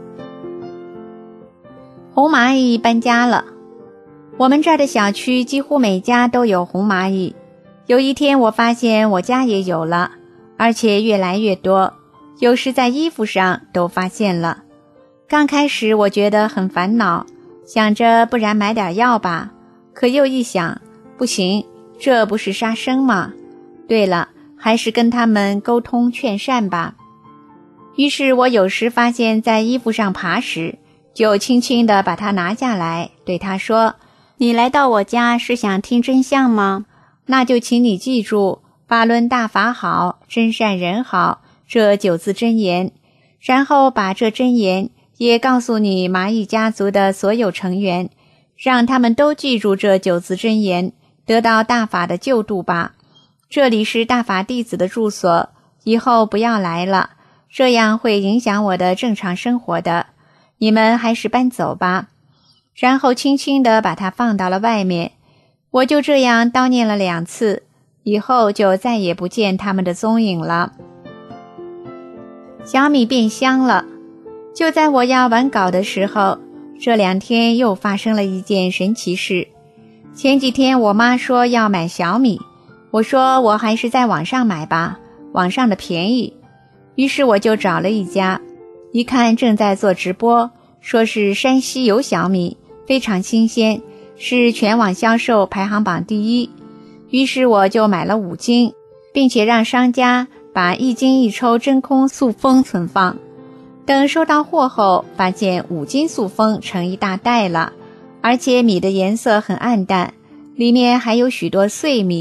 红蚂蚁搬家了。我们这儿的小区几乎每家都有红蚂蚁，有一天我发现我家也有了，而且越来越多，有时在衣服上都发现了。刚开始我觉得很烦恼，想着不然买点药吧，可又一想，不行，这不是杀生吗？对了，还是跟他们沟通劝善吧。于是我有时发现在衣服上爬时，就轻轻地把它拿下来，对他说，你来到我家是想听真相吗？那就请你记住法轮大法好，真善人好，这9字真言，然后把这真言也告诉你蚂蚁家族的所有成员，让他们都记住这9字真言，得到大法的救度吧。这里是大法弟子的住所，以后不要来了，这样会影响我的正常生活的，你们还是搬走吧。然后轻轻地把它放到了外面。我就这样叨念了2次，以后就再也不见他们的踪影了。小米变香了。就在我要完稿的时候，这2天又发生了一件神奇事。前几天我妈说要买小米，我说我还是在网上买吧，网上的便宜。于是我就找了一家，一看正在做直播，说是山西有小米，非常新鲜，是全网销售排行榜第1。于是我就买了5斤，并且让商家把1斤1抽真空塑封存放。等收到货后，发现5斤塑封成一大袋了，而且米的颜色很暗淡，里面还有许多碎米，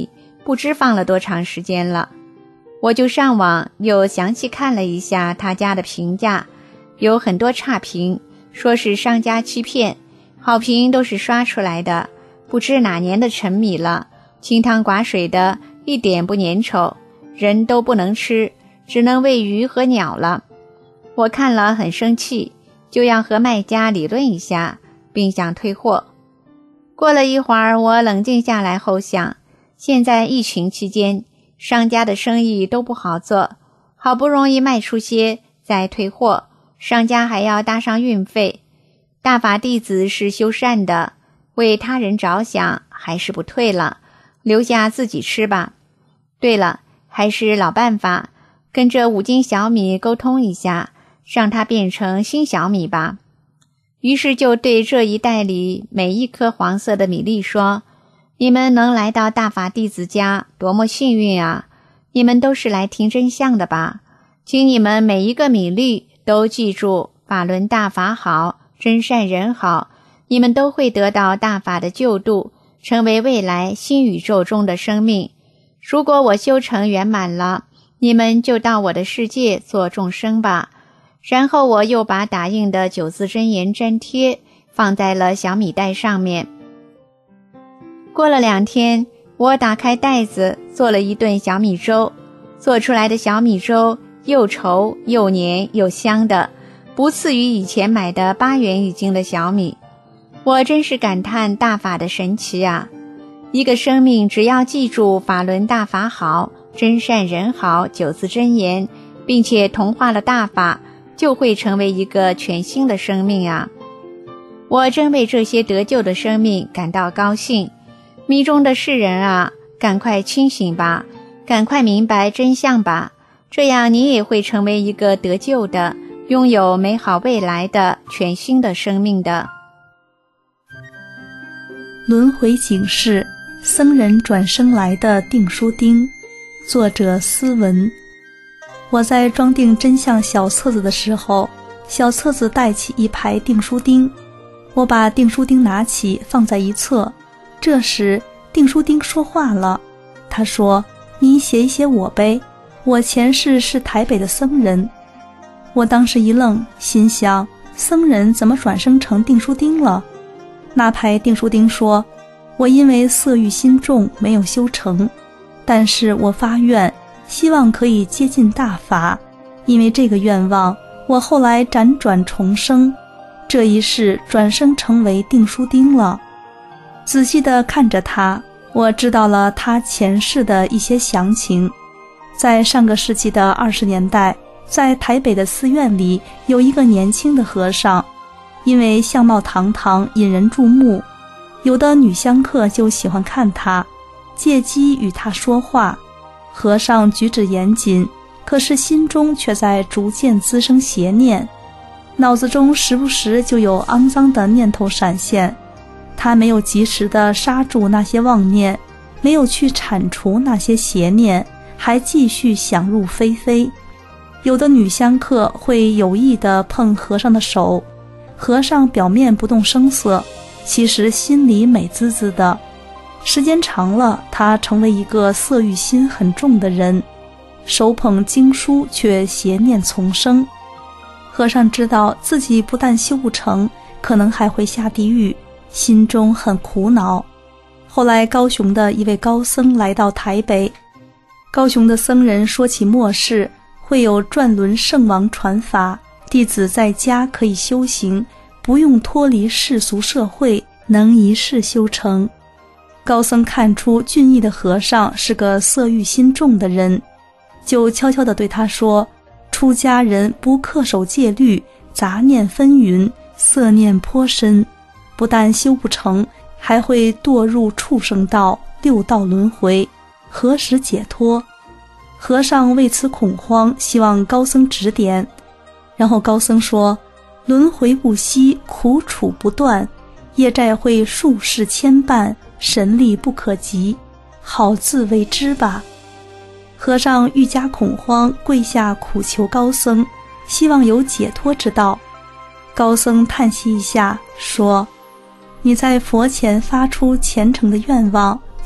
不知放了多长时间了。我就上网又详细看了一下他家的评价，有很多差评，说是商家欺骗，好评都是刷出来的，不知哪年的陈米了，清汤寡水的，一点不粘稠，人都不能吃，只能喂鱼和鸟了。我看了很生气，就要和卖家理论一下，并想退货。过了一会儿，我冷静下来后想，现在疫情期间，商家的生意都不好做，好不容易卖出些再退货，商家还要搭上运费。大法弟子是修善的，为他人着想，还是不退了，留下自己吃吧。对了，还是老办法，跟着5斤小米沟通一下，让它变成新小米吧。于是就对这一袋里每一颗黄色的米粒说，你们能来到大法弟子家，多么幸运啊！你们都是来听真相的吧？请你们每一个米粒都记住，法轮大法好，真善人好，你们都会得到大法的救度，成为未来新宇宙中的生命。如果我修成圆满了，你们就到我的世界做众生吧。然后我又把打印的9字真言粘贴放在了小米袋上面。过了2天，我打开袋子做了一顿小米粥，做出来的小米粥又稠又黏又香的，不次于以前买的8元1斤的小米。我真是感叹大法的神奇啊！一个生命只要记住法轮大法好，真善人好9字真言，并且同化了大法，就会成为一个全新的生命啊！我真为这些得救的生命感到高兴。迷中的世人啊，赶快清醒吧，赶快明白真相吧，这样你也会成为一个得救的，拥有美好未来的全新的生命的。 轮回警示，僧人转生来的订书钉，作者思文。我在装订真相小册子的时候，小册子带起一排订书钉，我把订书钉拿起放在一侧。这时订书钉说话了，他说，你写一写我呗，我前世是台北的僧人。我当时一愣，心想，僧人怎么转生成订书钉了？那排订书钉说，我因为色欲心重，没有修成，但是我发愿，希望可以接近大法，因为这个愿望，我后来辗转重生，这一世转生成为订书钉了。仔细地看着他，我知道了他前世的一些详情。在上个世纪的20年代，在台北的寺院里有一个年轻的和尚，因为相貌堂堂，引人注目，有的女香客就喜欢看他，借机与他说话。和尚举止严谨，可是心中却在逐渐滋生邪念，脑子中时不时就有肮脏的念头闪现。他没有及时地刹住那些妄念，没有去铲除那些邪念，还继续想入非非。有的女香客会有意地碰和尚的手，和尚表面不动声色，其实心里美滋滋的。时间长了，他成为一个色欲心很重的人，手捧经书却邪念丛生。和尚知道自己不但修不成，可能还会下地狱，心中很苦恼。后来高雄的一位高僧来到台北，高雄的僧人说起末世会有转轮圣王传法，弟子在家可以修行，不用脱离世俗社会，能一世修成。高僧看出俊逸的和尚是个色欲心重的人，就悄悄地对他说，出家人不恪守戒律，杂念纷纭，色念颇深，不但修不成，还会堕入畜生道、6道轮回，何时解脱？和尚为此恐慌，希望高僧指点。然后高僧说，轮回不息，苦楚不断，业债会数世牵绊，神力不可及，好自为之吧。和尚愈加恐慌，跪下苦求高僧，希望有解脱之道。高僧叹息一下，说，你在佛前发出虔诚的愿望，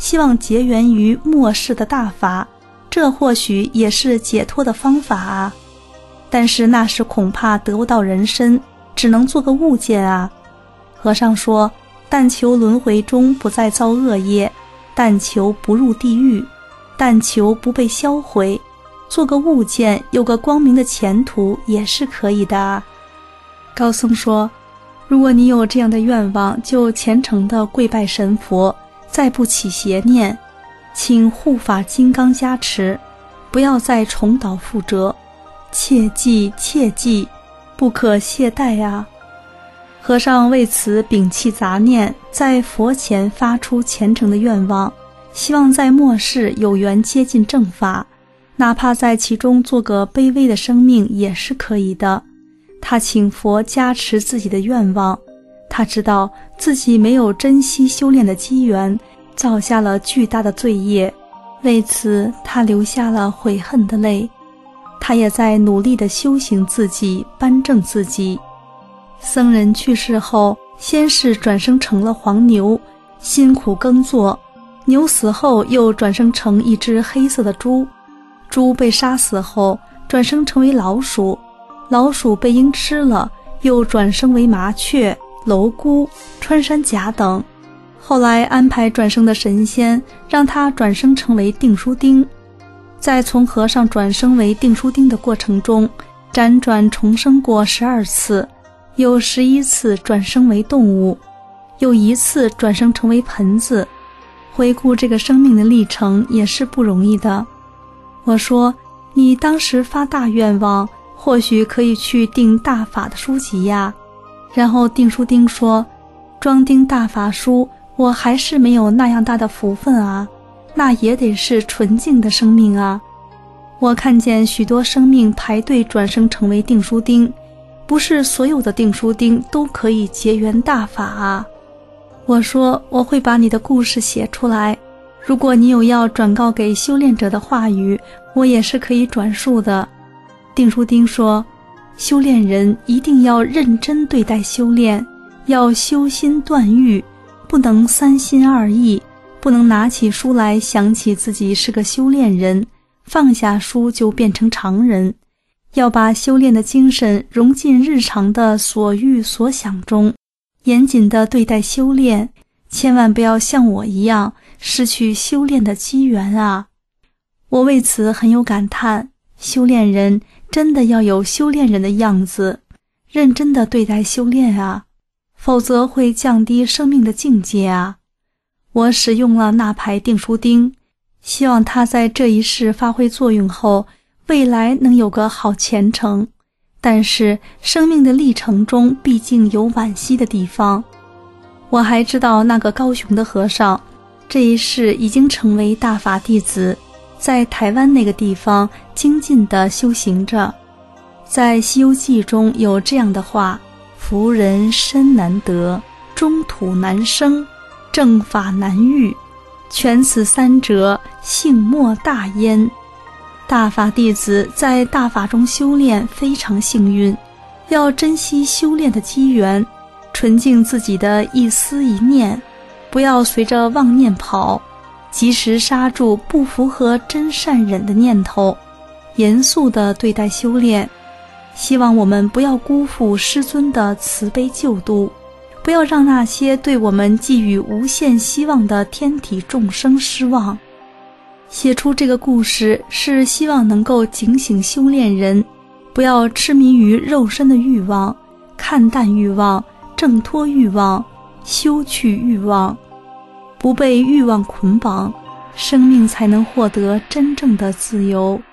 希望结缘于末世的大法，这或许也是解脱的方法啊。但是那时恐怕得不到人身，只能做个物件啊。和尚说，但求轮回中不再造恶业，但求不入地狱，但求不被销毁，做个物件，有个光明的前途也是可以的啊。高僧说，如果你有这样的愿望，就虔诚地跪拜神佛，再不起邪念，请护法金刚加持，不要再重蹈覆辙，切记切记，不可懈怠啊。和尚为此摒弃杂念，在佛前发出虔诚的愿望，希望在末世有缘接近正法，哪怕在其中做个卑微的生命也是可以的。他请佛加持自己的愿望，他知道自己没有珍惜修炼的机缘，造下了巨大的罪业，为此他流下了悔恨的泪。他也在努力地修行自己，扳正自己。僧人去世后，先是转生成了黄牛，辛苦耕作；牛死后又转生成一只黑色的猪，猪被杀死后转生成为老鼠，老鼠被鹰吃了，又转生为麻雀、蝼蛄、穿山甲等。后来安排转生的神仙，让他转生成为订书钉。在从和尚转生为订书钉的过程中，辗转重生过12次，有11次转生为动物，有1次转生成为盆子。回顾这个生命的历程也是不容易的。我说，你当时发大愿望，或许可以去订大法的书籍呀。然后订书钉说，装订大法书，我还是没有那样大的福分啊，那也得是纯净的生命啊。我看见许多生命排队转生成为订书钉，不是所有的订书钉都可以结缘大法啊。我说，我会把你的故事写出来，如果你有要转告给修炼者的话语，我也是可以转述的。订书钉说，修炼人一定要认真对待修炼，要修心断欲，不能三心二意，不能拿起书来想起自己是个修炼人，放下书就变成常人，要把修炼的精神融进日常的所欲所想中，严谨地对待修炼，千万不要像我一样失去修炼的机缘啊。我为此很有感叹，修炼人真的要有修炼人的样子，认真地对待修炼啊，否则会降低生命的境界啊。我使用了那排订书钉，希望它在这一世发挥作用后，未来能有个好前程。但是生命的历程中毕竟有惋惜的地方。我还知道那个高雄的和尚，这一世已经成为大法弟子，在台湾那个地方精进地修行着。在《西游记》中有这样的话，福人身难得，中土难生，正法难遇，全此三者，幸莫大焉。大法弟子在大法中修炼非常幸运，要珍惜修炼的机缘，纯净自己的一思一念，不要随着妄念跑，及时刹住不符合真善忍的念头，严肃地对待修炼。希望我们不要辜负师尊的慈悲救度，不要让那些对我们寄予无限希望的天体众生失望。写出这个故事是希望能够警醒修炼人，不要痴迷于肉身的欲望，看淡欲望，挣脱欲望，修去欲望，不被欲望捆绑，生命才能获得真正的自由。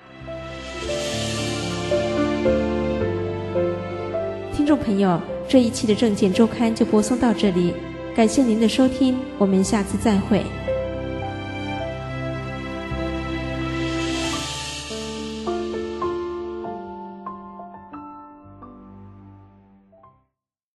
听众朋友，这一期的正见周刊就播送到这里，感谢您的收听，我们下次再会。